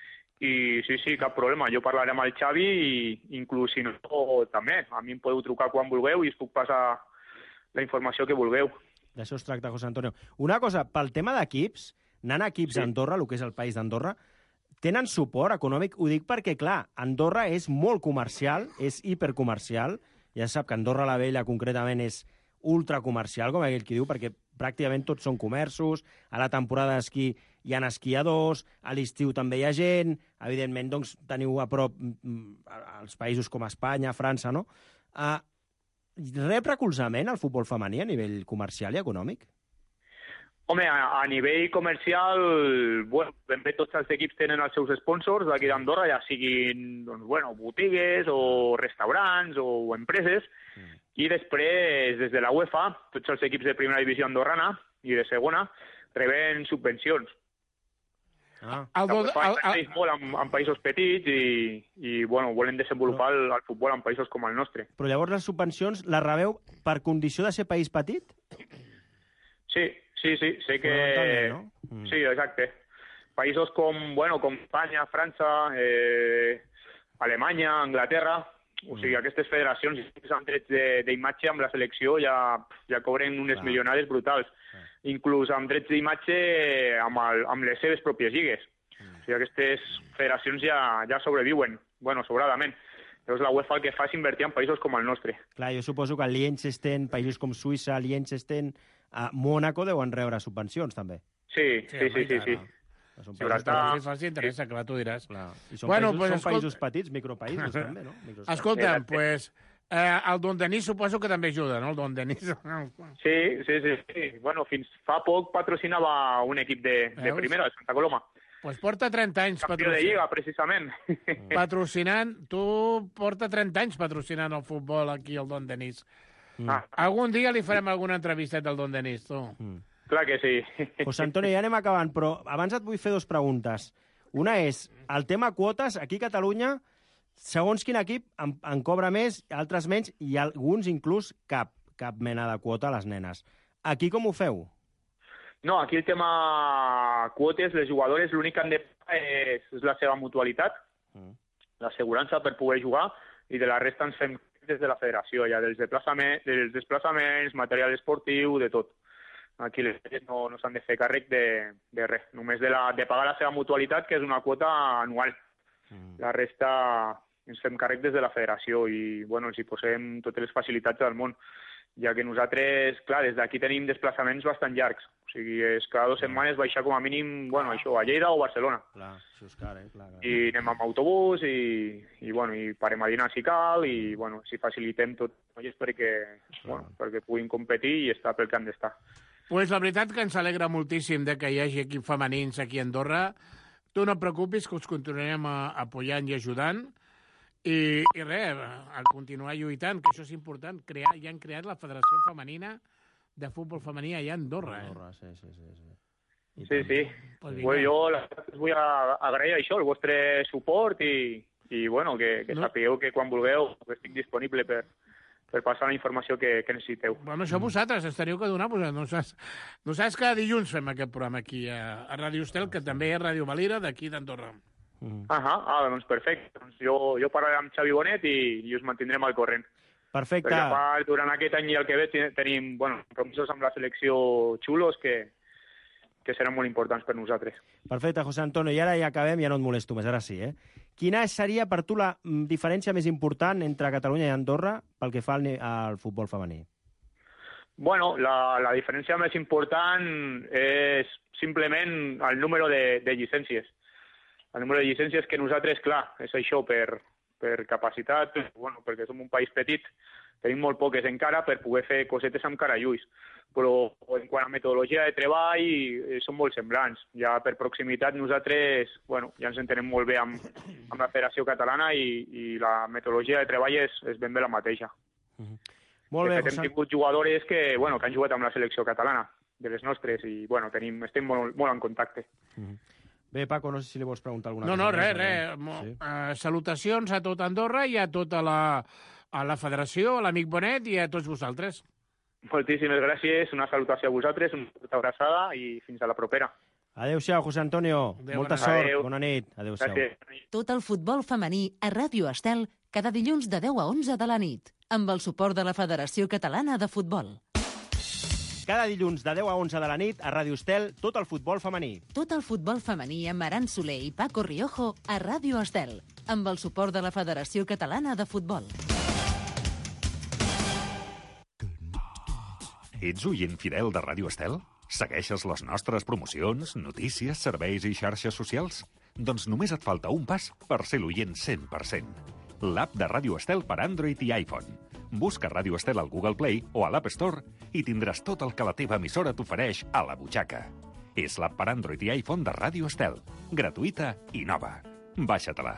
i sí, sí, cap problema, jo parlaré amb el Xavi i inclús si no, també, a mi em podeu trucar quan vulgueu i us puc passar la informació que vulgueu. D'això es tracta, José Antonio. Una cosa, pel tema d'equips, anant a equips sí. a Andorra, el que és el país d'Andorra, tenen suport econòmic? Ho dic perquè, clar, Andorra és molt comercial, és hipercomercial, ja sap que Andorra la Vella concretament és ultracomercial, com aquell qui diu, perquè pràcticament tots són comerços, a la temporada d'esquí hi ha esquiadors, a l'estiu també hi ha gent, evidentment doncs, teniu a prop els països com Espanya, França, no? Uh, rep recolzament al futbol femení a nivell comercial i econòmic? Home, a, a nivell comercial, bueno, ben bé tots els equips tenen els seus sponsors d'aquí d'Andorra, ja siguin doncs, bueno, botigues o restaurants o empreses, mm. i després, des de la UEFA, tots els equips de primera divisió andorrana i de segona reben subvencions. Ah. La UEFA està molt en, en països petits i, i bueno, volen desenvolupar el, el futbol en països com el nostre. Però llavors les subvencions les rebeu per condició de ser país petit? Sí. Sí, sí, sé que... ¿no? Mm. Sí, exacte. Països com, bueno, com Espanya, França, eh, Alemanya, Anglaterra, mm. o sigui, aquestes federacions amb drets d'imatge amb la selecció ja, ja cobren unes Clar. milionades brutals. Clar. Inclús amb drets d'imatge amb, el, amb les seves pròpies lligues. Mm. O sigui, aquestes federacions ja, ja sobreviuen, bueno, sobradament. Llavors la UEFA el que fa és invertir en països com el nostre. Clar, jo suposo que Liechtenstein, països com Suïssa, Liechtenstein, a Mònaco deuen rebre subvencions, també. Sí, sí, sí, sí. sí. No. Són països que sí, sí, interessa, clar, tu diràs. Clar. I són, bueno, països, pues, són escolta... països petits, micropaïsos, també, no? Escolta'm, pues, eh, el Don Denis suposo que també ajuda, no? El Don Denis. Sí, sí, sí, sí. Bueno, fins fa poc patrocinava un equip de, de primera, de Santa Coloma. Pues porta trenta anys patrocinant. Campió de Lliga, precisament. Patrocinant, tu porta trenta anys patrocinant el futbol aquí, el Don Denis. Mm. Ah. Algun dia li farem alguna entrevista del Don Denis, tu. Mm. Clar que sí. José Antonio, ja anem acabant, però abans et vull fer dues preguntes. Una és, el tema quotes, aquí a Catalunya, segons quin equip en, en cobra més, altres menys, i alguns inclús cap, cap mena de quota a les nenes. Aquí com ho feu? No, aquí el tema quotes, les jugadores l'únic que han de pagar és, és la seva mutualitat, mm. l'assegurança per poder jugar, i de la resta ens fem des de la federació, ja dels desplaçaments, dels desplaçaments, material esportiu, de tot. Aquí les filles no, no s'han de fer càrrec de, de res, només de, la, de pagar la seva mutualitat, que és una quota anual. Mm. La resta ens fem càrrec des de la federació i bueno, ens hi posem totes les facilitats del món, ja que nosaltres, clar, des d'aquí tenim desplaçaments bastant llargs. O sigui, és cada dues setmanes baixar com a mínim, bueno, això, a Lleida o Barcelona. Clar, això és car, eh? Clar, clar. I anem amb autobús i, i, bueno, i parem a dinar si cal i, bueno, si facilitem tot perquè, bueno, perquè puguin competir i estar pel que han d'estar. Pues la veritat que ens alegra moltíssim de que hi hagi equips femenins aquí a Andorra. Tu no et preocupis, que us continuarem apoyant i ajudant. I, i res, a continuar lluitant, que això és important. Crear, ja han creat la Federació Femenina de Futbol Femení allà a Andorra. Andorra, sí, sí, sí. sí. Sí, sí. Pues bueno, jo la, us vull agrair això, el vostre suport i, i bueno, que, que No. sapigueu que quan vulgueu estic disponible per, per passar la informació que, que necessiteu. Bueno, això vosaltres ens teniu que donar. Pues, no saps, no saps que dilluns fem aquest programa aquí a, a Ràdio Estel, que també és Ràdio Valira, d'aquí d'Andorra. Mm. Ahà, ah, doncs perfecte. Doncs jo, jo parlaré amb Xavi Bonet i, i us mantindrem al corrent. Perfecte. Perquè a part, durant aquest any i el que ve ten- tenim bueno, compromisos amb la selecció xulos que, que seran molt importants per nosaltres. Perfecte, José Antonio. I ara ja acabem, ja no et molesto més, ara sí, eh? Quina seria per tu la mm, diferència més important entre Catalunya i Andorra pel que fa al, ni- al futbol femení? Bueno, la, la diferència més important és simplement el número de, de llicències. El número de llicències que nosaltres, clar, és això per, per capacitat, bueno, perquè som un país petit, tenim molt poques encara per poder fer cosetes amb carallulls. Però en quant a metodologia de treball eh, són molt semblants. Ja per proximitat nosaltres bueno, ja ens entenem molt bé amb, amb la Federació Catalana i, i la metodologia de treball és, és ben bé la mateixa. Molt bé, de fet, hem José. tingut jugadores que, bueno, que han jugat amb la selecció catalana, de les nostres, i bueno, tenim, estem molt, molt en contacte. Bé, Paco, no sé si li vols preguntar alguna No, cosa. no, més, res, o res. no? Mo- Sí. eh, salutacions a tot Andorra i a tota la, a la federació, a l'amic Bonet i a tots vosaltres. Moltíssimes gràcies, una salutació a vosaltres, una forta abraçada i fins a la propera. Adéu-siau, José Antonio. Adéu, Molta bona sort. nit. Adéu. Bona nit. Adéu-siau. Gràcies. Tot el futbol femení a Ràdio Estel cada dilluns de deu a onze de la nit, amb el suport de la Federació Catalana de Futbol. Cada dilluns de deu a onze de la nit a Ràdio Estel, tot el futbol femení. Tot el futbol femení amb Aran Soler i Paco Riojo a Ràdio Estel, amb el suport de la Federació Catalana de Futbol. Ets oient fidel de Ràdio Estel? Segueixes les nostres promocions, notícies, serveis i xarxes socials? Doncs només et falta un pas per ser l'oient cent per cent. L'app de Ràdio Estel per Android i iPhone. Busca Ràdio Estel al Google Play o a l'App Store i tindràs tot el que la teva emissora t'ofereix a la butxaca. És l'app per Android i iPhone de Ràdio Estel. Gratuïta i nova. Baixa-te-la.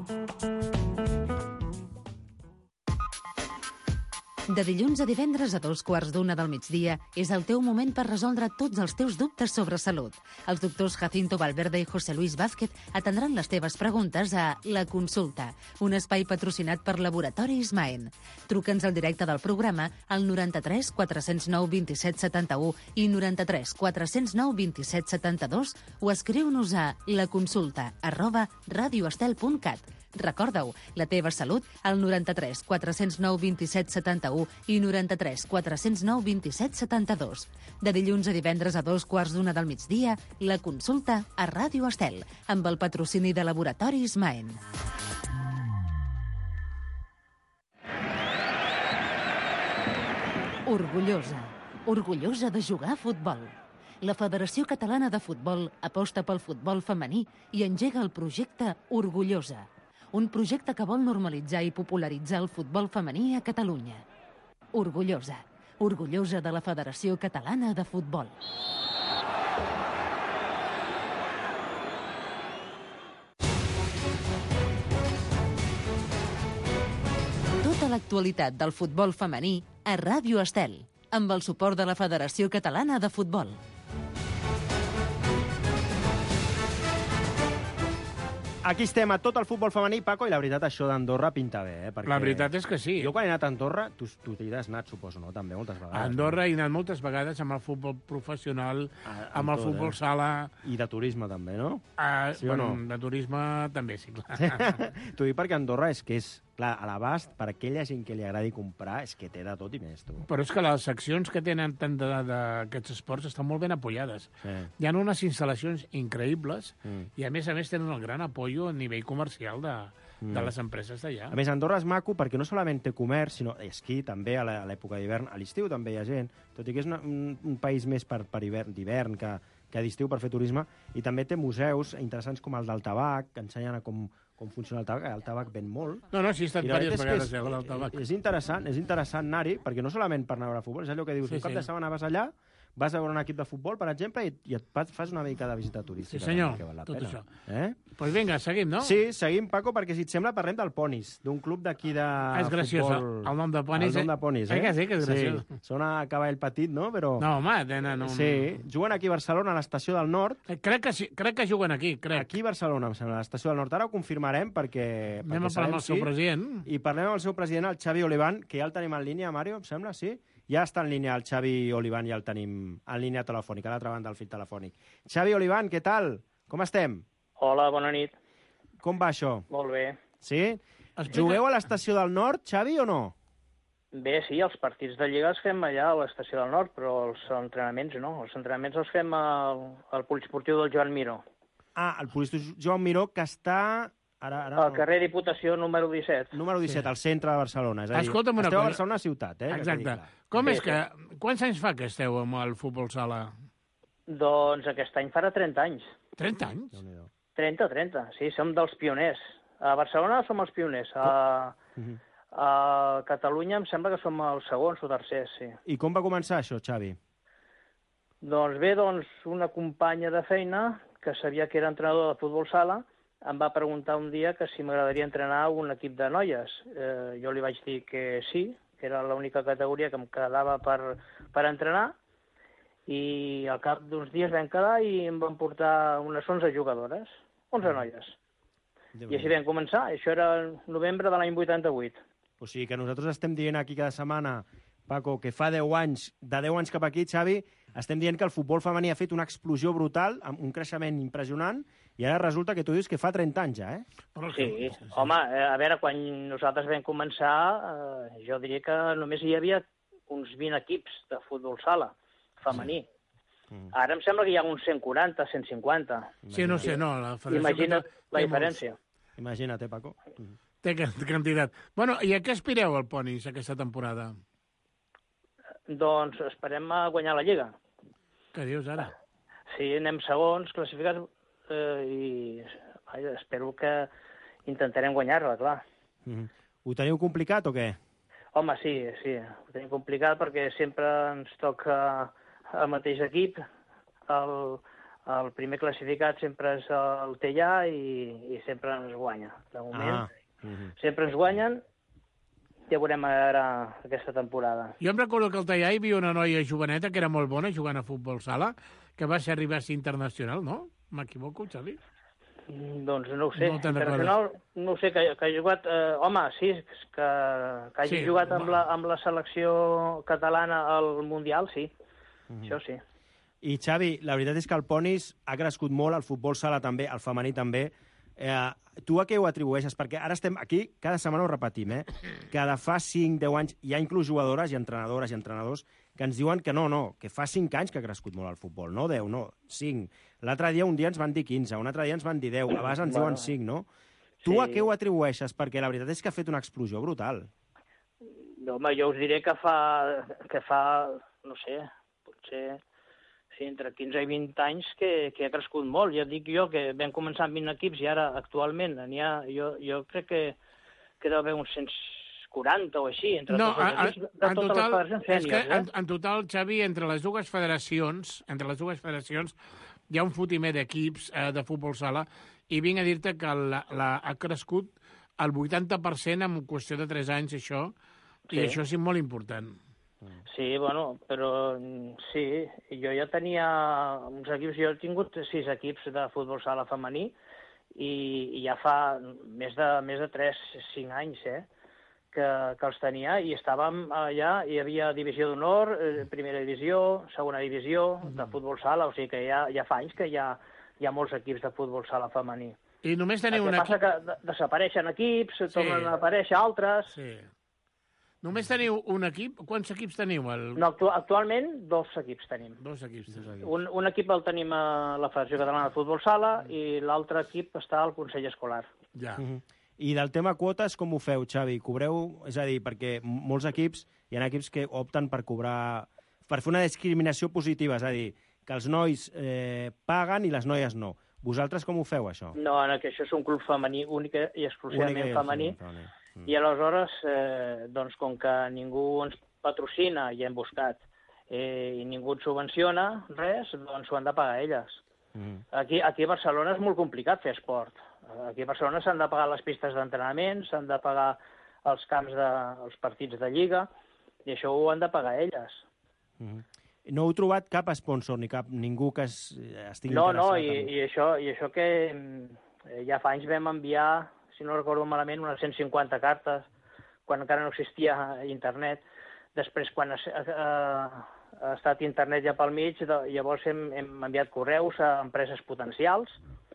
De dilluns a divendres a dos quarts d'una del migdia és el teu moment per resoldre tots els teus dubtes sobre salut. Els doctors Jacinto Valverde i José Luis Vázquez atendran les teves preguntes a La Consulta, un espai patrocinat per Laboratori Ismaen. Truca'ns al directe del programa al noranta-tres quatre cents nou vint-i-set setanta-u i noranta-tres quatre cents nou vint-i-set setanta-dos o escriu-nos a laconsulta arroba radioestel punt cat. Recorda-ho, la teva salut al noranta-tres quatre cents nou vint-i-set setanta-u i noranta-tres quatre cents nou vint-i-set setanta-dos. De dilluns a divendres a dos quarts d'una del migdia, La Consulta a Ràdio Estel, amb el patrocini de Laboratori Ismaen. Orgullosa. Orgullosa de jugar a futbol. La Federació Catalana de Futbol aposta pel futbol femení i engega el projecte Orgullosa, un projecte que vol normalitzar i popularitzar el futbol femení a Catalunya. Orgullosa. Orgullosa de la Federació Catalana de Futbol. Tota l'actualitat del futbol femení a Ràdio Estel, amb el suport de la Federació Catalana de Futbol. Aquí estem a tot el futbol femení, Paco, i la veritat, això d'Andorra pinta bé, eh? Perquè La veritat és que sí. jo quan he anat a Andorra, tu, tu t'hi has anat, suposo, no? També, moltes vegades. A Andorra he anat moltes vegades amb el futbol professional, Ah, amb el tot, futbol eh? sala... I de turisme, també, no? Uh, Sí o no? De turisme també, sí, clar. T'ho dic perquè Andorra és que és, clar, a l'abast, per aquella gent que li agradi comprar, és que té de tot i més, tu. Però és que les seccions que tenen tant d'aquests esports estan molt ben apoyades. Sí. Hi ha unes instal·lacions increïbles Mm. i, a més a més, tenen un gran apoyo a nivell comercial de, Mm. de les empreses d'allà. A més, Andorra és maco perquè no solament té comerç, sinó esquí també a la- a l'època d'hivern. A l'estiu també hi ha gent, tot i que és una, un, un país més per, per hivern, d'hivern que, que d'estiu per fer turisme, i també té museus interessants com el del tabac, que ensenyen a com, com funciona el tabac. El tabac ven molt. No, no, sí, he estat I la diverses veritat és vegades que eh, al tabac. És interessant, és interessant anar-hi, perquè no solament per anar a veure futbol, és allò que dius, Sí, un cap sí. de setmana vas allà, vas a veure un equip de futbol, per exemple, i, i et fas una mica de visita turística. Sí, senyor, que val la tot pena. això. Eh? Doncs pues vinga, seguim, no? Sí, seguim, Paco, perquè si et sembla parlem del Ponis, d'un club d'aquí de ah, és graciós, futbol... el nom de Ponis. El nom de Ponis, eh? Eh que sí, que és graciós. Sí, sona a cavall petit, no? Però... No, home, tenen un... Sí, juguen aquí a Barcelona, a l'estació del Nord. Eh, crec, que sí, crec que juguen aquí, crec. Aquí a Barcelona, em sembla, a l'estació del Nord. Ara ho confirmarem perquè... Anem perquè a parlar amb el seu sí. president. I parlem amb el seu president, el Xavi Olivan, que ja el tenim en línia, Mario, em sembla, sí? Ja està en línia el Xavi Olivan, ja el tenim en línia telefònica, a l'altra banda del fil telefònic. Xavi Olivan, què tal? Com estem? Hola, bona nit. Com va això? Molt bé. Sí? Explica... Jugueu a l'estació del Nord, Xavi, o no? Bé, sí, els partits de Lliga els fem allà a l'estació del Nord, però els entrenaments no. Els entrenaments els fem al, al poliesportiu del Joan Miró. Ah, el poliesportiu Joan Miró, que està... Ara, ara, al carrer Diputació número disset. Número disset, sí. Al centre de Barcelona. És a dir, escolta'm una esteu cosa. a Barcelona ciutat, eh? Exacte. Com sí, és que... Sí. Quants anys fa que esteu amb el futbol sala? Doncs aquest any farà trenta anys. trenta anys? trenta, trenta, sí, som dels pioners. A Barcelona som els pioners. A, uh-huh. a Catalunya em sembla que som els segons o tercers, sí. I com va començar això, Xavi? Doncs bé, doncs una companya de feina, que sabia que era entrenador de futbol sala, em va preguntar un dia que si m'agradaria entrenar un equip de noies. Eh, jo li vaig dir que sí, que era l'única categoria que em quedava per, per entrenar, i al cap d'uns dies vam quedar i em van portar unes onze jugadores, onze noies. I així vam començar. Això era el novembre de l'any vuitanta-vuit. O sigui que nosaltres estem dient aquí cada setmana, Paco, que fa deu anys, de deu anys cap aquí, Xavi, estem dient que el futbol femení ha fet una explosió brutal, amb un creixement impressionant, i ara resulta que tu dius que fa trenta anys ja, eh? Sí, home, a veure, quan nosaltres vam començar, eh, jo diria que només hi havia uns vint equips de futbol sala femení. Sí. Mm. Ara em sembla que hi ha uns cent quaranta, cent cinquanta. Sí, no sé, no. La Imagina't la diferència. Molts. Imagina't, eh, Paco? Té quantitat. Bueno, i a què aspireu al Ponis aquesta temporada? Doncs esperem a guanyar la Lliga. Què dius ara? Sí, anem segons, classificats, eh, i vaja, espero que intentarem guanyar-la, clar. Mm-hmm. Ho teniu complicat o què? Home, sí, sí, ho tenim complicat perquè sempre ens toca el mateix equip. El, el primer classificat sempre és el Tellà i, i sempre ens guanya. De moment, ah. mm-hmm. sempre ens guanyen. Ja veurem ara aquesta temporada. Jo em recordo que al Tallà hi havia una noia joveneta que era molt bona jugant a futbol sala, que va ser arribar a ser internacional, no? M'equivoco, Xavi? Doncs no ho sé. No internacional, no ho sé, que, que ha jugat... Eh, home, sí, que, que hagi sí, jugat amb la, amb la selecció catalana al Mundial, sí. Mm-hmm. Això sí. I, Xavi, la veritat és que el Ponis ha crescut molt, el futbol sala també, el femení també. Eh, tu a què ho atribueixes? Perquè ara estem aquí, cada setmana ho repetim, eh? Que de fa cinc deu anys hi ha inclús jugadores i entrenadores i entrenadors que ens diuen que no, no, que fa cinc anys que ha crescut molt el futbol, no deu, no, cinc. L'altre dia, un dia ens van dir quinze, un altre dia ens van dir deu, a vegades ens bueno, diuen cinc, no? Tu sí. A què ho atribueixes? Perquè la veritat és que ha fet una explosió brutal. No, home, jo us diré que fa, que fa no sé, potser... Sí, entre quinze i vint anys que, que ha crescut molt. Ja dic jo que vam començar amb vint equips i ara actualment n'hi ha, jo, jo crec que, que deu haver uns cent quaranta o així. Entre no, tots els equips, de en, totes total, les federacions sèniors. És que, en, en total, Xavi, entre les dues federacions, entre les dues federacions hi ha un fotimer d'equips eh, de futbol sala i vinc a dir-te que la, la, ha crescut el vuitanta per cent en qüestió de tres anys, això, i sí. Això és molt important. Sí, bueno, però sí, jo ja tenia uns equips, jo he tingut sis equips de futbol sala femení i, i ja fa més de, més de tres cinc anys eh, que, que els tenia i estàvem allà, hi havia divisió d'honor, eh, primera divisió, segona divisió de futbol sala, o sigui que ja, ja fa anys que hi ha, hi ha molts equips de futbol sala femení. I només teniu un equip... El que passa que desapareixen equips, sí. Tornen a aparèixer altres... Sí. Només teniu un equip? Quants equips teniu? El... No, actu actualment dos equips tenim. Dos equips. Dos equips. Un, un equip el tenim a la Federació Catalana de Futbol Sala mm. i l'altre equip està al Consell Escolar. Ja. Mm -hmm. I del tema quotes, com ho feu, Xavi? Cobreu, és a dir, perquè molts equips, hi ha equips que opten per cobrar, per fer una discriminació positiva, és a dir, que els nois eh, paguen i les noies no. Vosaltres com ho feu, això? No, no, que això és un club femení únic i exclusivament única femení. I, femení. Mm. I aleshores, eh, doncs, com que ningú ens patrocina i hem buscat eh, i ningú et subvenciona res, doncs ho han de pagar elles. Mm. Aquí, aquí a Barcelona és molt complicat fer esport. Aquí a Barcelona s'han de pagar les pistes d'entrenament, s'han de pagar els camps de, els partits de lliga, i això ho han de pagar elles. Mm. No heu trobat cap sponsor ni cap ningú que es, estigui no, interessat? No, i, en... i, això, i això que eh, ja fa anys vam enviar, si no recordo malament, unes cent cinquanta cartes, quan encara no existia internet. Després, quan ha, ha, ha estat internet ja pel mig, de, llavors hem, hem enviat correus a empreses potencials,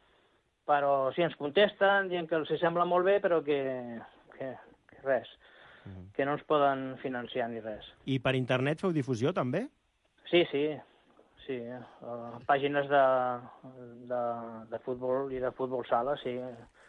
però sí, ens contesten, dient que els sembla molt bé, però que, que, que res, uh-huh. que no ens poden financiar ni res. I per internet feu difusió, també? Sí, sí, sí. Uh, pàgines de, de, de futbol i de futbol sala, sí,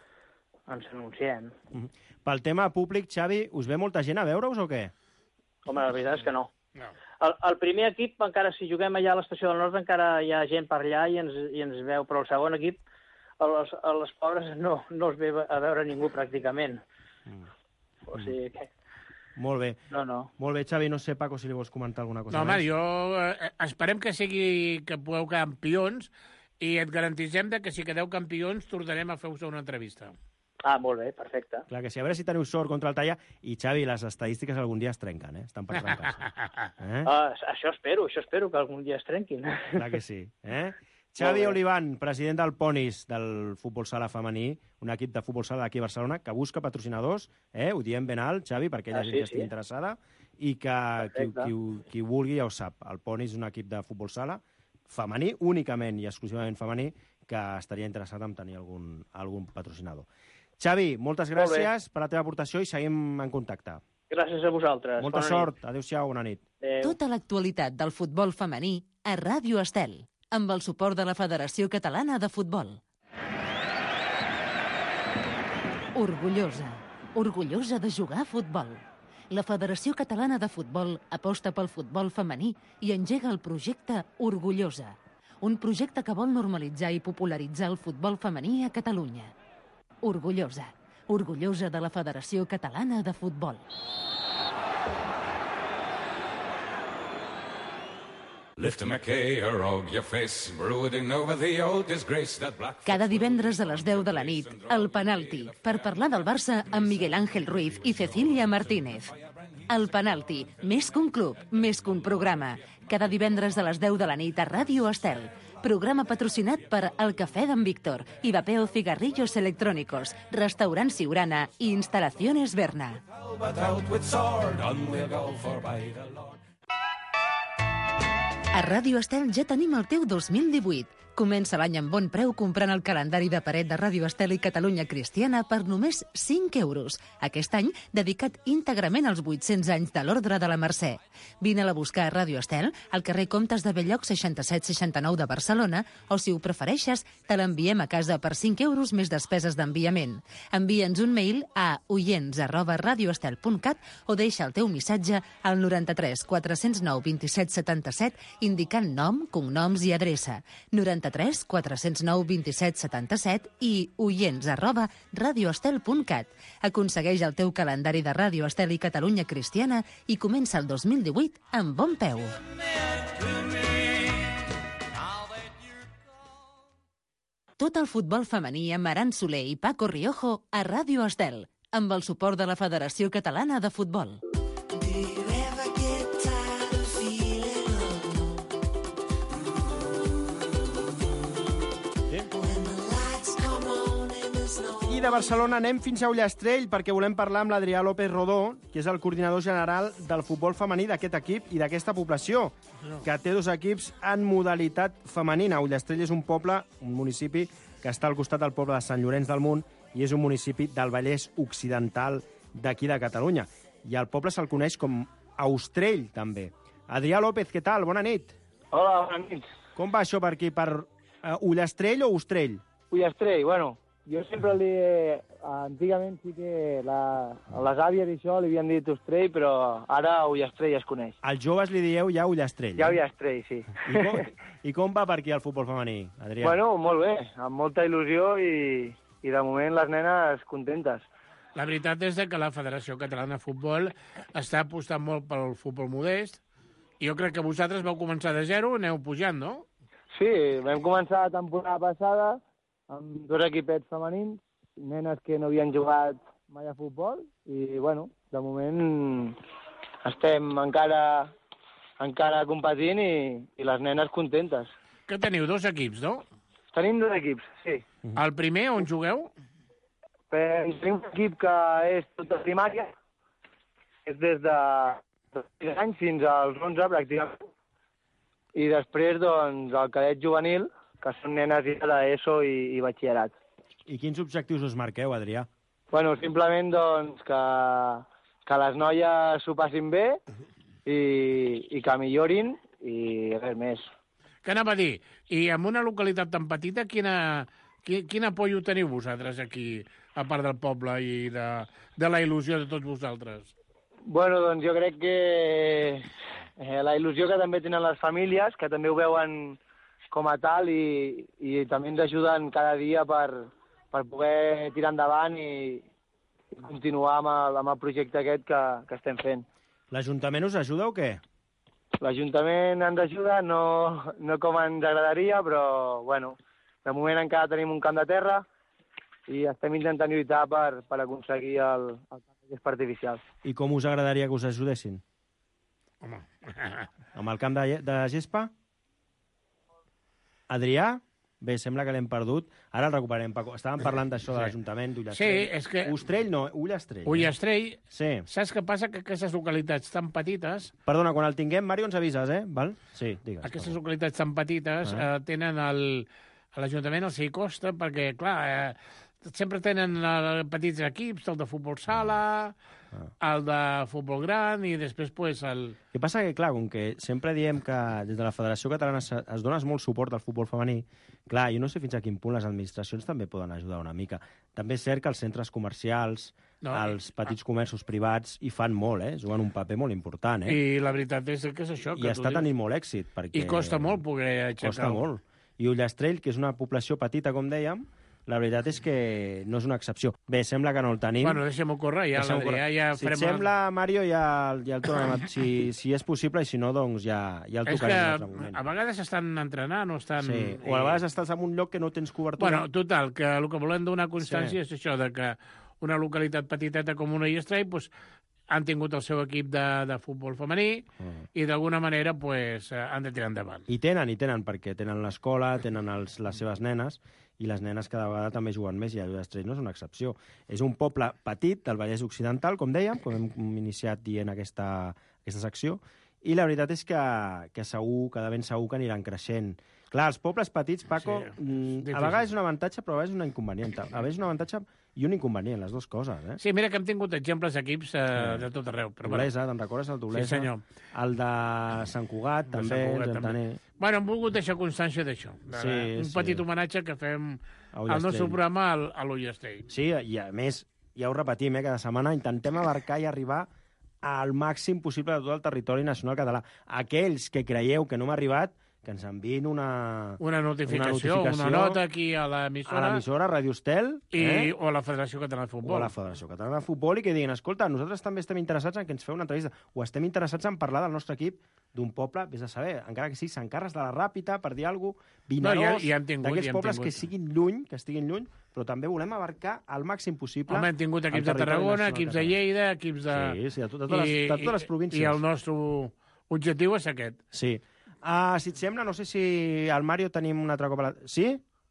ens anunciem. Uh-huh. Pel tema públic, Xavi, us ve molta gent a veure-us o què? Home, la veritat és que no. No. El, el primer equip, encara si juguem allà a l'Estació del Nord, encara hi ha gent per allà i ens, i ens veu, però el segon equip, a les, a les pobres no, no es ve a veure ningú pràcticament. Mm. O sigui que... Molt bé. No, no. Molt bé, Xavi, no sé, Paco, si li vols comentar alguna cosa no, més. No, home, jo... Eh, esperem que sigui que pugueu campions i et garantitzem de que si quedeu campions tornarem a fer-vos una entrevista. Ah, molt bé, perfecte. Clar que sí, a veure si teniu sort contra el Talla. I, Xavi, les estadístiques algun dia es trenquen, eh? Estan per trencar-se. Eh? Uh, això espero, això espero que algun dia es trenquin. Clar que sí, eh? Xavi Olivan, president del Ponis, del futbol sala femení, un equip de futbol sala d'aquí a Barcelona, que busca patrocinadors, eh? Ho diem ben alt, Xavi, perquè hi ha ah, gent sí, que estigui sí. interessada, i que qui, qui, qui vulgui ja ho sap. El Ponis és un equip de futbol sala femení, únicament i exclusivament femení, que estaria interessat en tenir algun, algun patrocinador. Xavi, moltes gràcies per la teva aportació i seguim en contacte. Gràcies a vosaltres. Molta bona sort. Nit. Adéu-siau, bona nit. Adéu. Tota l'actualitat del futbol femení a Ràdio Estel, amb el suport de la Federació Catalana de Futbol. Orgullosa, orgullosa de jugar a futbol. La Federació Catalana de Futbol aposta pel futbol femení i engega el projecte Orgullosa, un projecte que vol normalitzar i popularitzar el futbol femení a Catalunya. Orgullosa, orgullosa de la Federació Catalana de Futbol. Cada divendres a les deu de la nit, El Penalti, per parlar del Barça amb Miguel Ángel Ruiz i Cecília Martínez. El Penalti, més que un club, més que un programa. Cada divendres a les deu de la nit a Ràdio Estel. Programa patrocinat per El Cafè d'en Víctor i Vapeo Cigarrillos Electrónicos, Restaurant Siurana i Instalaciones Berna. A Ràdio Estel ja tenim el teu dos mil divuit. Comença l'any amb bon preu comprant el calendari de paret de Ràdio Estel i Catalunya Cristiana per només cinc euros. Aquest any dedicat íntegrament als vuit-cents anys de l'Ordre de la Mercè. Vine-la a buscar a Ràdio Estel, al carrer Comtes de Belllloc seixanta-set seixanta-nou de Barcelona, o si ho prefereixes, te l'enviem a casa per cinc euros més despeses d'enviament. Envia'ns un mail a oients arroba radioestel punt cat o deixa el teu missatge al noranta-tres quatre-cents nou vint-i-set setanta-set indicant nom, cognoms i adreça. noranta-tres quatre-cents nou vint-i-set setanta-set i oients arroba radioestel punt cat. Aconsegueix el teu calendari de Ràdio Estel i Catalunya Cristiana i comença el dos mil divuit amb bon peu. Tot el futbol femení amb Aran Soler i Paco Riojo a Ràdio Estel, amb el suport de la Federació Catalana de Futbol. I de Barcelona anem fins a Ullastrell perquè volem parlar amb l'Adrià López Rodó, que és el coordinador general del futbol femení d'aquest equip i d'aquesta població, que té dos equips en modalitat femenina. Ullastrell és un poble, un municipi que està al costat del poble de Sant Llorenç del Munt i és un municipi del Vallès Occidental d'aquí de Catalunya. I el poble se'l coneix com Austrell, també. Adrià López, què tal? Bona nit. Hola, bona nit. Com va això per aquí? Per uh, Ullastrell o Ostrell? Ullastrell, bueno, jo sempre li... Antigament sí que la, les àvies i això li havien dit Ostrell, però ara Ullastrell es coneix. Els joves li dieu ja Ullastrell. Ja Ullastrell, sí. I com, I com va per aquí el futbol femení, Adrià? Bueno, molt bé, amb molta il·lusió i, i de moment les nenes contentes. La veritat és que la Federació Catalana de Futbol està apostant molt pel futbol modest jo crec que vosaltres vau començar de zero, aneu pujant, no? Sí, vam començar la temporada passada amb dos equipets femenins, nenes que no havien jugat mai a futbol, i, bueno, de moment estem encara, encara competint i, i les nenes contentes. Que teniu dos equips, no? Tenim dos equips, sí. El primer, on jugueu? Tenim un equip que és tot de primària, és des de sis anys fins als onze, pràcticament. I després, doncs, el cadet juvenil, que són nenes ja d'ESO i, i batxillerat. I quins objectius us marqueu, Adrià? Bueno, simplement, doncs, que, que les noies s'ho passin bé i, i que millorin i res més. Què anava a dir? I en una localitat tan petita, quina, quin, quin apoyo teniu vosaltres aquí, a part del poble i de, de la il·lusió de tots vosaltres? Bueno, doncs jo crec que eh, la il·lusió que també tenen les famílies, que també ho veuen com a tal i, i també ens ajuden cada dia per, per poder tirar endavant i, i continuar amb el, amb el projecte aquest que, que estem fent. L'Ajuntament us ajuda o què? L'Ajuntament ens ajuda, no, no com ens agradaria, però, bueno, de moment encara tenim un camp de terra i estem intentant lluitar per, per aconseguir el, el camp gespa artificial. I com us agradaria que us ajudessin? Home. Amb el camp de, de gespa? Adrià? Bé, sembla que l'hem perdut. Ara el recuperem, Paco. Estàvem parlant d'això de l'Ajuntament d'Ullastrell. Sí, és que... Ustrell no, Ullastrell. Ullastrell. Sí. Saps què passa? Que aquestes localitats tan petites... Perdona, quan el tinguem, Mario, ens avises, eh? Val? Sí, digues. Aquestes localitats tan petites ah. eh, tenen el... a l'Ajuntament els hi costa, perquè, clar, eh, sempre tenen eh, petits equips, el de futbol sala, ah. el de futbol gran, i després, pues, el... El que passa que, clar, com que sempre diem que des de la Federació Catalana es dona molt suport al futbol femení, clar, jo no sé fins a quin punt les administracions també poden ajudar una mica. També és cert que els centres comercials, no, els petits comerços privats hi fan molt, eh? Juguen un paper molt important, eh? I la veritat és que és això. Que I està tenint molt èxit, perquè... I costa molt poder aixecar. Costa molt. I Ullastrell, que és una població petita, com dèiem, la veritat és que no és una excepció. Bé, sembla que no el tenim. Bueno, deixem-ho córrer, ja l'Adrià ja si farem... Si et sembla, Mario, ja, ja el tornem a... Si, si és possible, i si no, doncs ja, ja el tocarem en un altre moment. A vegades estan entrenant o estan... Sí, o a vegades estàs en un lloc que no tens cobertura. Bueno, total, que el que volem donar constància sí. és això, de que una localitat petiteta com una Ullastrell, doncs, han tingut el seu equip de, de futbol femení uh-huh. i d'alguna manera pues, han de tirar endavant. I tenen, i tenen, perquè tenen l'escola, tenen els, les seves nenes, i les nenes cada vegada també juguen més, i Ullastrell no és una excepció. És un poble petit del Vallès Occidental, com dèiem, com hem iniciat dient aquesta, aquesta secció, i la veritat és que, que segur, que de ben segur que aniran creixent. Clar, els pobles petits, Paco, sí, a vegades és un avantatge, però a vegades és un inconvenient. A vegades és un avantatge i un inconvenient, les dues coses, eh? Sí, mira que hem tingut exemples d'equips eh, sí. de tot arreu. Però Dolesa, te'n recordes, el Dolesa? Sí, senyor. El de Sant Cugat, de també, Sant Cugat, també. Bueno, hem volgut deixar constància d'això. De sí, un petit sí. homenatge que fem al nostre programa al, a l'Ullastrell. Sí, i a més, ja ho repetim, eh, cada setmana intentem abarcar i arribar al màxim possible de tot el territori nacional català. Aquells que creieu que no hem arribat, que ens enviïn una... Una notificació, una, notificació, una nota aquí a l'emissora. A l'emissora, Radio Estel. I, eh? O a la Federació Catalana de Futbol. O a la Federació Catalana de Futbol, i que diguin, escolta, nosaltres també estem interessats en que ens feu una entrevista, o estem interessats en parlar del nostre equip d'un poble, vés a saber, encara que sigui Sant Carles de la Ràpita, per dir alguna cosa, Vinaròs, no, ja, ja d'aquests ja pobles tingut. que siguin lluny, que estiguin lluny, però també volem abarcar al màxim possible... Home, hem tingut equips de Tarragona, equips de Lleida, equips de... Sí, sí, de, tot, de, totes, les, de totes les províncies. I el nostre objectiu és aquest. Sí. Uh, si et sembla, no sé si al Mario tenim un altre cop a la... Sí?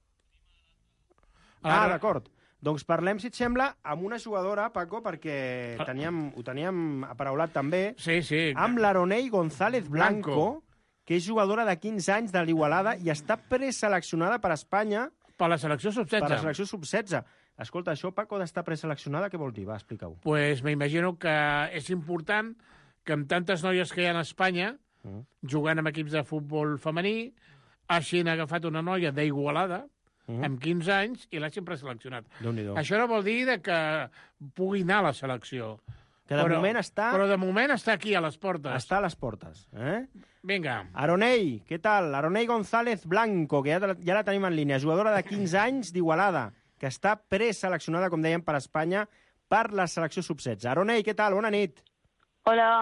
Ah, ah d'acord. Doncs parlem, si et sembla, amb una jugadora, Paco, perquè teníem, ho teníem aparaulat també, sí, sí. amb l'Aronei González Blanco, Blanco, que és jugadora de quinze anys de l'Igualada i està preseleccionada per Espanya... Per la selecció sub setze. Per la selecció sub setze. Escolta, això, Paco, d'estar preseleccionada, què vol dir? Va, explica-ho. Pues m'imagino que és important que amb tantes noies que hi ha a Espanya, mm. jugant amb equips de futbol femení, hagin agafat una noia d'Igualada, mm. amb quinze anys, i l'hagin preseleccionat. Això no vol dir que pugui anar a la selecció. Que de però, moment està... Però de moment està aquí, a les portes. Està a les portes, eh? Vinga. Aronei, què tal? Aronei González Blanco, que ja, ja la tenim en línia, jugadora de quinze anys d'Igualada, que està preseleccionada, com dèiem, per Espanya, per la selecció sub setze. Aronei, què tal? Bona nit. Hola.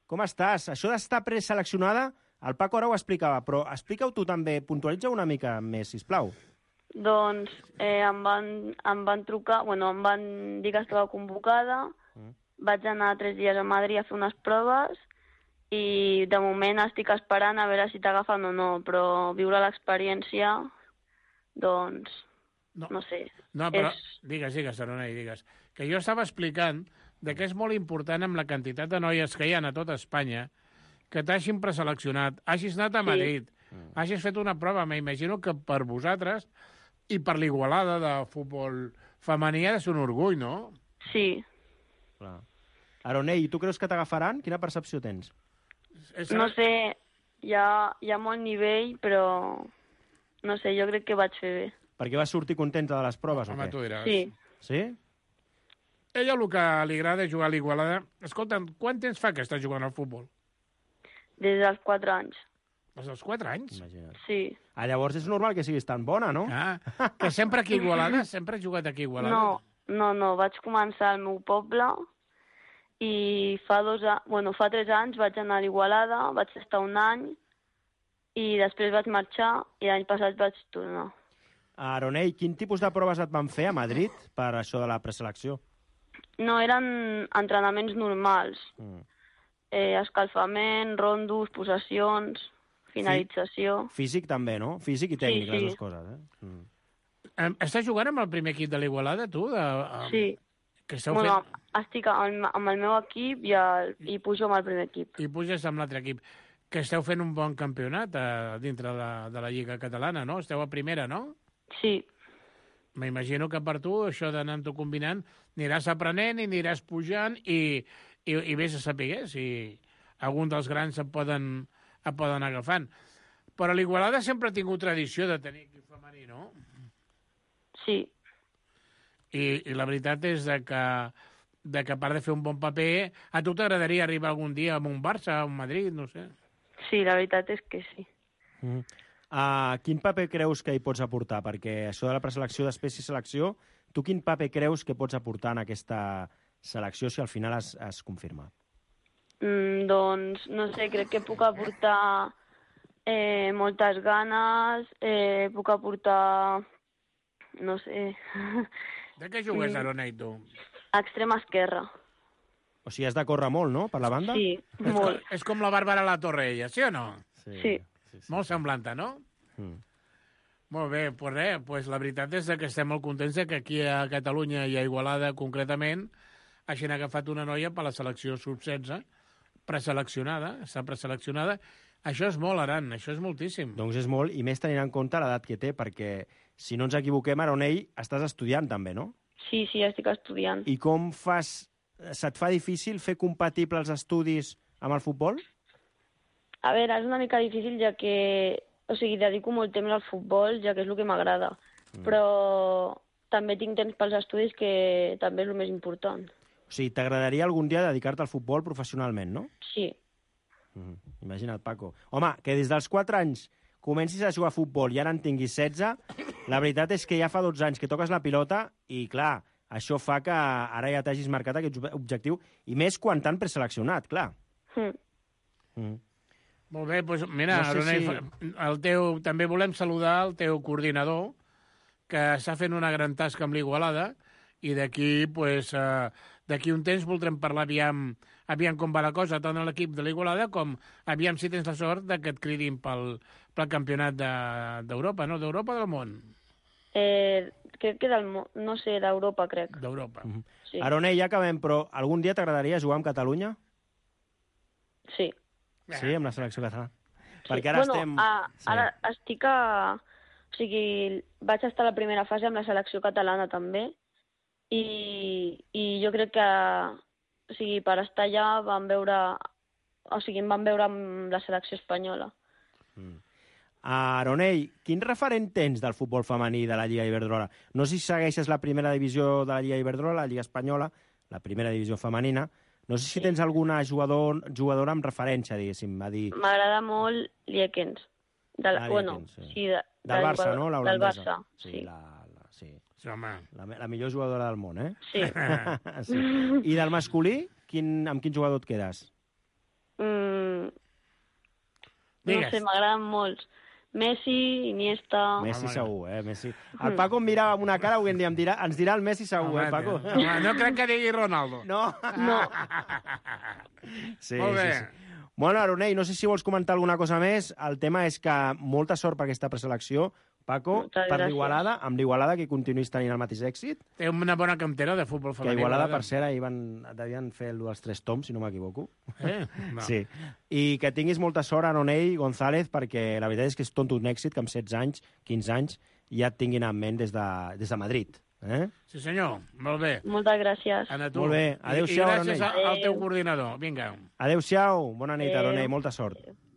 com estàs? Això d'estar preseleccionada, el Paco ara ho explicava, però explica-ho tu també, puntualitza una mica més, sisplau. Doncs eh, em, van, em van trucar, bueno, em van dir que estava convocada, mm. vaig anar tres dies a Madrid a fer unes proves i de moment estic esperant a veure si t'agafen o no, però viure l'experiència, doncs, no, no sé. No, però és... digues, digues, Aronei, digues. Que jo estava explicant de que és molt important amb la quantitat de noies que hi ha a tota Espanya que t'hagin preseleccionat, hagis anat a Madrid, sí. hagis fet una prova, m'imagino que per vosaltres i per l'Igualada de futbol femení ha de ser un orgull, no? Sí. Clar. Aronei, tu creus que t'agafaran? Quina percepció tens? No sé, hi ha, hi ha molt nivell, però no sé, jo crec que vaig fer bé. Perquè vas sortir contenta de les proves, Home, o què? tu diràs. Sí. Sí? Ella el que li agrada és jugar a l'Igualada. Escolta'm, quant temps fa que estàs jugant al futbol? Des dels quatre anys. Des dels quatre anys? Imagina't. Sí. Ah, llavors és normal que siguis tan bona, no? Ah, que sempre aquí a Igualada? Sempre has jugat aquí a Igualada? No, no, no, vaig començar al meu poble i fa dos anys, bueno, fa tres anys vaig anar a l'Igualada, vaig estar un any i després vaig marxar i l'any passat vaig tornar. Aronei, quin tipus de proves et van fer a Madrid per això de la preselecció? No, eren entrenaments normals. Mm. Eh, escalfament, rondos, possessions, finalització... Físic també, no? Físic i tècnic, sí, sí. les dues coses, eh? Mm. Estàs jugant amb el primer equip de l'Igualada, tu? De, um, sí. Que esteu bueno, fent... estic amb, amb el meu equip i, el, i pujo amb el primer equip. I puges amb l'altre equip. Que esteu fent un bon campionat a, dintre de la, de la Lliga Catalana, no? Esteu a primera, no? Sí. M'imagino que per tu, això d'anar-t'ho combinant, aniràs aprenent i aniràs pujant i, i, i vés a saber si algun dels grans et poden, et poden agafant. Però l'Igualada sempre ha tingut tradició de tenir equip femení, no? Sí. I, i la veritat és de que, de que, a part de fer un bon paper, a tu t'agradaria arribar algun dia a un Barça, a un Madrid, no sé. Sí, la veritat és que sí. Mm. Uh, quin paper creus que hi pots aportar? Perquè això de la preselecció, després i selecció, tu quin paper creus que pots aportar en aquesta selecció si al final es, es confirma? Mm, doncs, no sé, crec que puc aportar eh, moltes ganes, eh, puc aportar, no sé... De què jugues, Aronei, tu? Extrema esquerra. O sigui, has de córrer molt, no?, per la banda? Sí, és molt. Com, és com la Bàrbara La Torre, ella, sí o no? Sí. sí. Sí, sí. Molt semblanta, no? Mm. Molt bé, doncs res, pues la veritat és que estem molt contents que aquí a Catalunya i a Igualada, concretament, hagin agafat una noia per la selecció sub setze, preseleccionada, està preseleccionada. Això és molt, Aran, això és moltíssim. Doncs és molt, i més tenint en compte l'edat que té, perquè, si no ens equivoquem, Aronei, estàs estudiant també, no? Sí, sí, estic estudiant. I com fas... Se't fa difícil fer compatible els estudis amb el futbol? A veure, és una mica difícil, ja que... O sigui, dedico molt temps al futbol, ja que és el que m'agrada. Mm. Però també tinc temps pels estudis, que també és el més important. O sigui, t'agradaria algun dia dedicar-te al futbol professionalment, no? Sí. Mm. Imagina't, Paco. Home, que des dels quatre anys comencis a jugar a futbol i ara en tinguis setze, la veritat és que ja fa dotze anys que toques la pilota i, clar, això fa que ara ja t'hagis marcat aquest objectiu, i més quan t'han preseleccionat, clar. Mm. Mm. Molt bé, doncs mira, no sé Aronei, si... el teu, també volem saludar el teu coordinador, que està fent una gran tasca amb l'Igualada, i d'aquí pues, uh, d'aquí un temps voldrem parlar aviam, aviam com va la cosa, tant a l'equip de l'Igualada com aviam si tens la sort de que et cridin pel, pel campionat d'Europa, de, no? D'Europa o del món? Eh, crec que del món, no sé, d'Europa, crec. D'Europa. Mm -hmm. Sí. Aronei, ja acabem, però algun dia t'agradaria jugar amb Catalunya? Sí. Sí, amb la selecció catalana. Sí. Perquè ara bueno, estem... A, sí. Ara estic a... O sigui, vaig estar a la primera fase amb la selecció catalana també, i, i jo crec que, o sigui, per estar allà van veure... O sigui, em van veure amb la selecció espanyola. Mm. Aronei, quin referent tens del futbol femení de la Lliga Iberdrola? No sé si segueixes la primera divisió de la Lliga Iberdrola, la Lliga Espanyola, la primera divisió femenina. No sé si tens alguna jugador, jugadora amb referència, diguéssim, a dir... M'agrada molt Liekens. Del, ah, bueno, Liekens, sí. sí, de, del de Barça, no? La del holandesa. Barça, sí. sí. La, la, sí. Sí, home. La, la millor jugadora del món, eh? Sí. sí. I del masculí, quin, amb quin jugador et quedes? Mm, no Digues. sé, m'agraden molts. Messi, Iniesta... Messi segur, eh? Messi. El Paco em mira amb una cara, avui en dia em dirà, ens dirà el Messi segur, Home, eh, Paco? home, no crec que digui Ronaldo. No. No. Sí, Molt bé. sí, sí. Bueno, Aronell, no sé si vols comentar alguna cosa més. El tema és que molta sort per aquesta preselecció, Paco, Moltes per gràcies. l'Igualada, amb l'Igualada que continuïs tenint el mateix èxit. Té una bona cantera de futbol Que femení. Igualada, Igualada. per cert, ahir van, devien fer el dels tres toms, si no m'equivoco. Eh? No. Sí. I que tinguis molta sort, Aronell González, perquè la veritat és que és tot un èxit que amb setze anys, quinze anys, ja et tinguin en ment des de, des de Madrid. Eh? Sí, senyor. Molt bé. Moltes gràcies. Anna, tu. Molt bé. I, Adéu-siau, I gràcies Aronell. al teu coordinador. Vinga. Adéu-siau. Bona nit, Adéu. Aronell. Molta sort.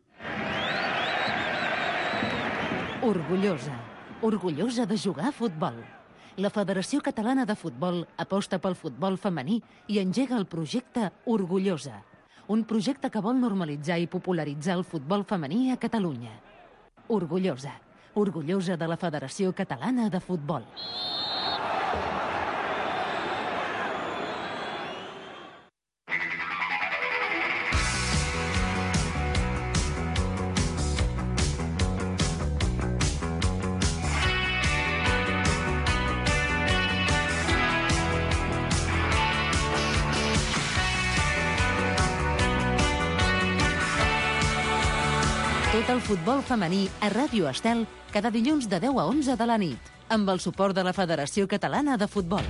Orgullosa. Orgullosa de jugar a futbol. La Federació Catalana de Futbol aposta pel futbol femení i engega el projecte Orgullosa, un projecte que vol normalitzar i popularitzar el futbol femení a Catalunya. Orgullosa. Orgullosa de la Federació Catalana de Futbol. Tot el futbol femení a Ràdio Estel cada dilluns de deu a onze de la nit, amb el suport de la Federació Catalana de Futbol.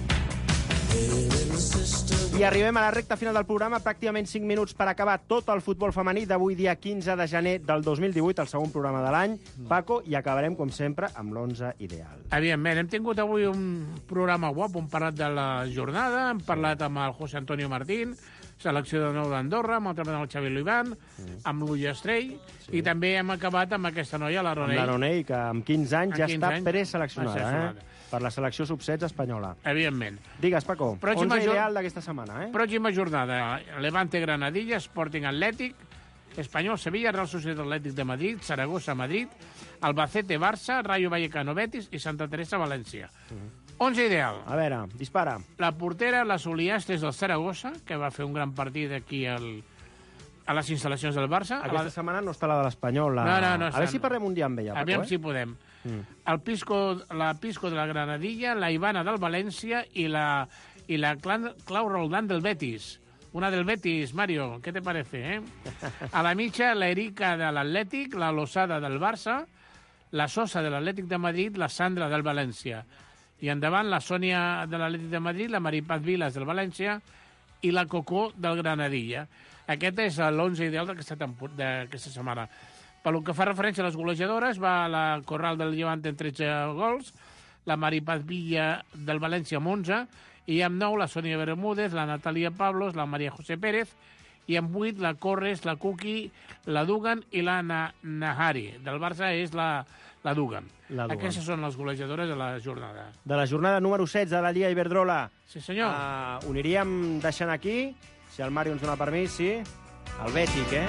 I arribem a la recta final del programa, pràcticament cinc minuts per acabar tot el futbol femení d'avui, dia quinze de gener del dos mil divuit, el segon programa de l'any, Paco, i acabarem, com sempre, amb l'onze ideal. Evidentment, hem tingut avui un programa guap, hem parlat de la jornada, hem parlat amb el José Antonio Martín, selecció de nou d'Andorra, amb el treball del Xavi Luivan, mm. amb l'Ull Estrell, sí. I també hem acabat amb aquesta noia, l'Aronell. Amb l'Aronell, que amb quinze anys Amb ja quinze està anys preseleccionada, preseleccionada. eh? Per la selecció sub setze espanyola. Evidentment. Digues, Paco, Pròxima onze jor- ideal d'aquesta setmana, eh? Pròxima jornada, Levante Granadilla, Sporting Atlètic, Espanyol Sevilla, Real Societat Atlètic de Madrid, Saragossa Madrid, Albacete Barça, Rayo Vallecano Betis i Santa Teresa València. onze ideal. A veure, dispara. La portera, la Soliastres del Saragossa, que va fer un gran partit aquí al, a les instal·lacions del Barça. Aquesta la... setmana no està la de l'Espanyol. La... No, no, no A veure està, si parlem un dia amb ella, Paco, Aviam eh? si podem. Mm. El Pisco, la Pisco de la Granadilla, la Ivana del València i la, i la Clan, Clau Roldán del Betis. Una del Betis, Mario, ¿qué te parece, eh? A la mitja, la Erika de l'Atlètic, la Losada del Barça, la Sosa de l'Atlètic de Madrid, la Sandra del València. I endavant, la Sònia de l'Atlètic de Madrid, la Maripaz Vilas del València i la Cocó del Granadilla. Aquest és l'onze ideal d'aquesta tempor- d'aquesta setmana. Pel que fa referència a les golejadores, va la Corral del Llevant amb tretze gols, la Maripaz Villa del València amb onze, i amb nou la Sònia Bermúdez, la Natalia Pablos, la Maria José Pérez, i amb vuit la Corres, la Cuqui, la Dugan i la Na Nahari. Del Barça és la, la Dugan. La Dugan. Aquestes són les golejadores de la jornada. De la jornada número setze de la Lliga Iberdrola. Sí, senyor. Uh, ho aniríem deixant aquí, si el Mario ens dona permís, sí. El Bètic, eh?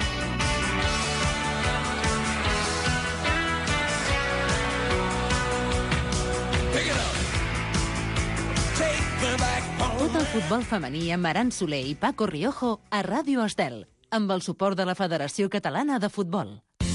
Tot el futbol femení amb Aran Soler i Paco Riojo a Ràdio Estel, amb el suport de la Federació Catalana de Futbol.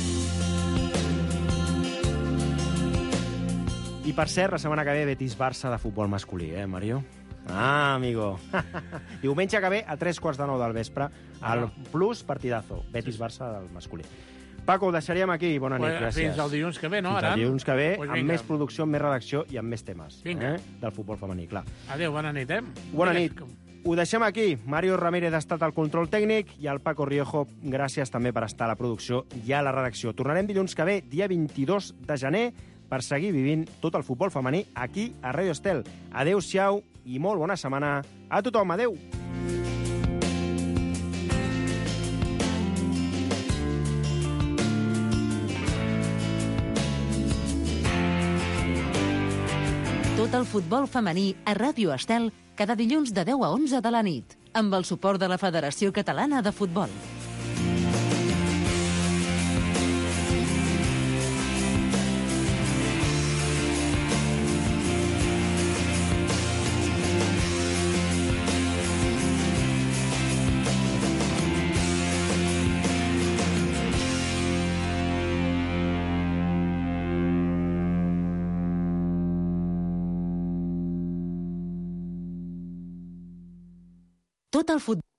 I per cert, la setmana que ve Betis-Barça de futbol masculí, eh, Mario? Ah, amigo. Diumenge que ve a tres quarts de nou del vespre, al Plus Partidazo, Betis-Barça del masculí. Paco, ho deixaríem aquí. Bona nit, Pues, gràcies. fins el dilluns que ve, no, Fins Aran? el dilluns que ve, Pues amb vinga. més producció, amb més redacció i amb més temes Vinga. eh, del futbol femení, clar. Adéu, bona nit, eh? Bona Digues nit. Ho deixem aquí. Mario Ramírez ha estat al control tècnic i el Paco Riojo, gràcies també per estar a la producció i a la redacció. Tornarem dilluns que ve, dia vint-i-dos de gener, per seguir vivint tot el futbol femení aquí a Ràdio Estel. Adéu-siau i molt bona setmana a tothom. Adéu. Tot el futbol femení a Ràdio Estel cada dilluns de deu a onze de la nit, amb el suport de la Federació Catalana de Futbol. Tot el futbol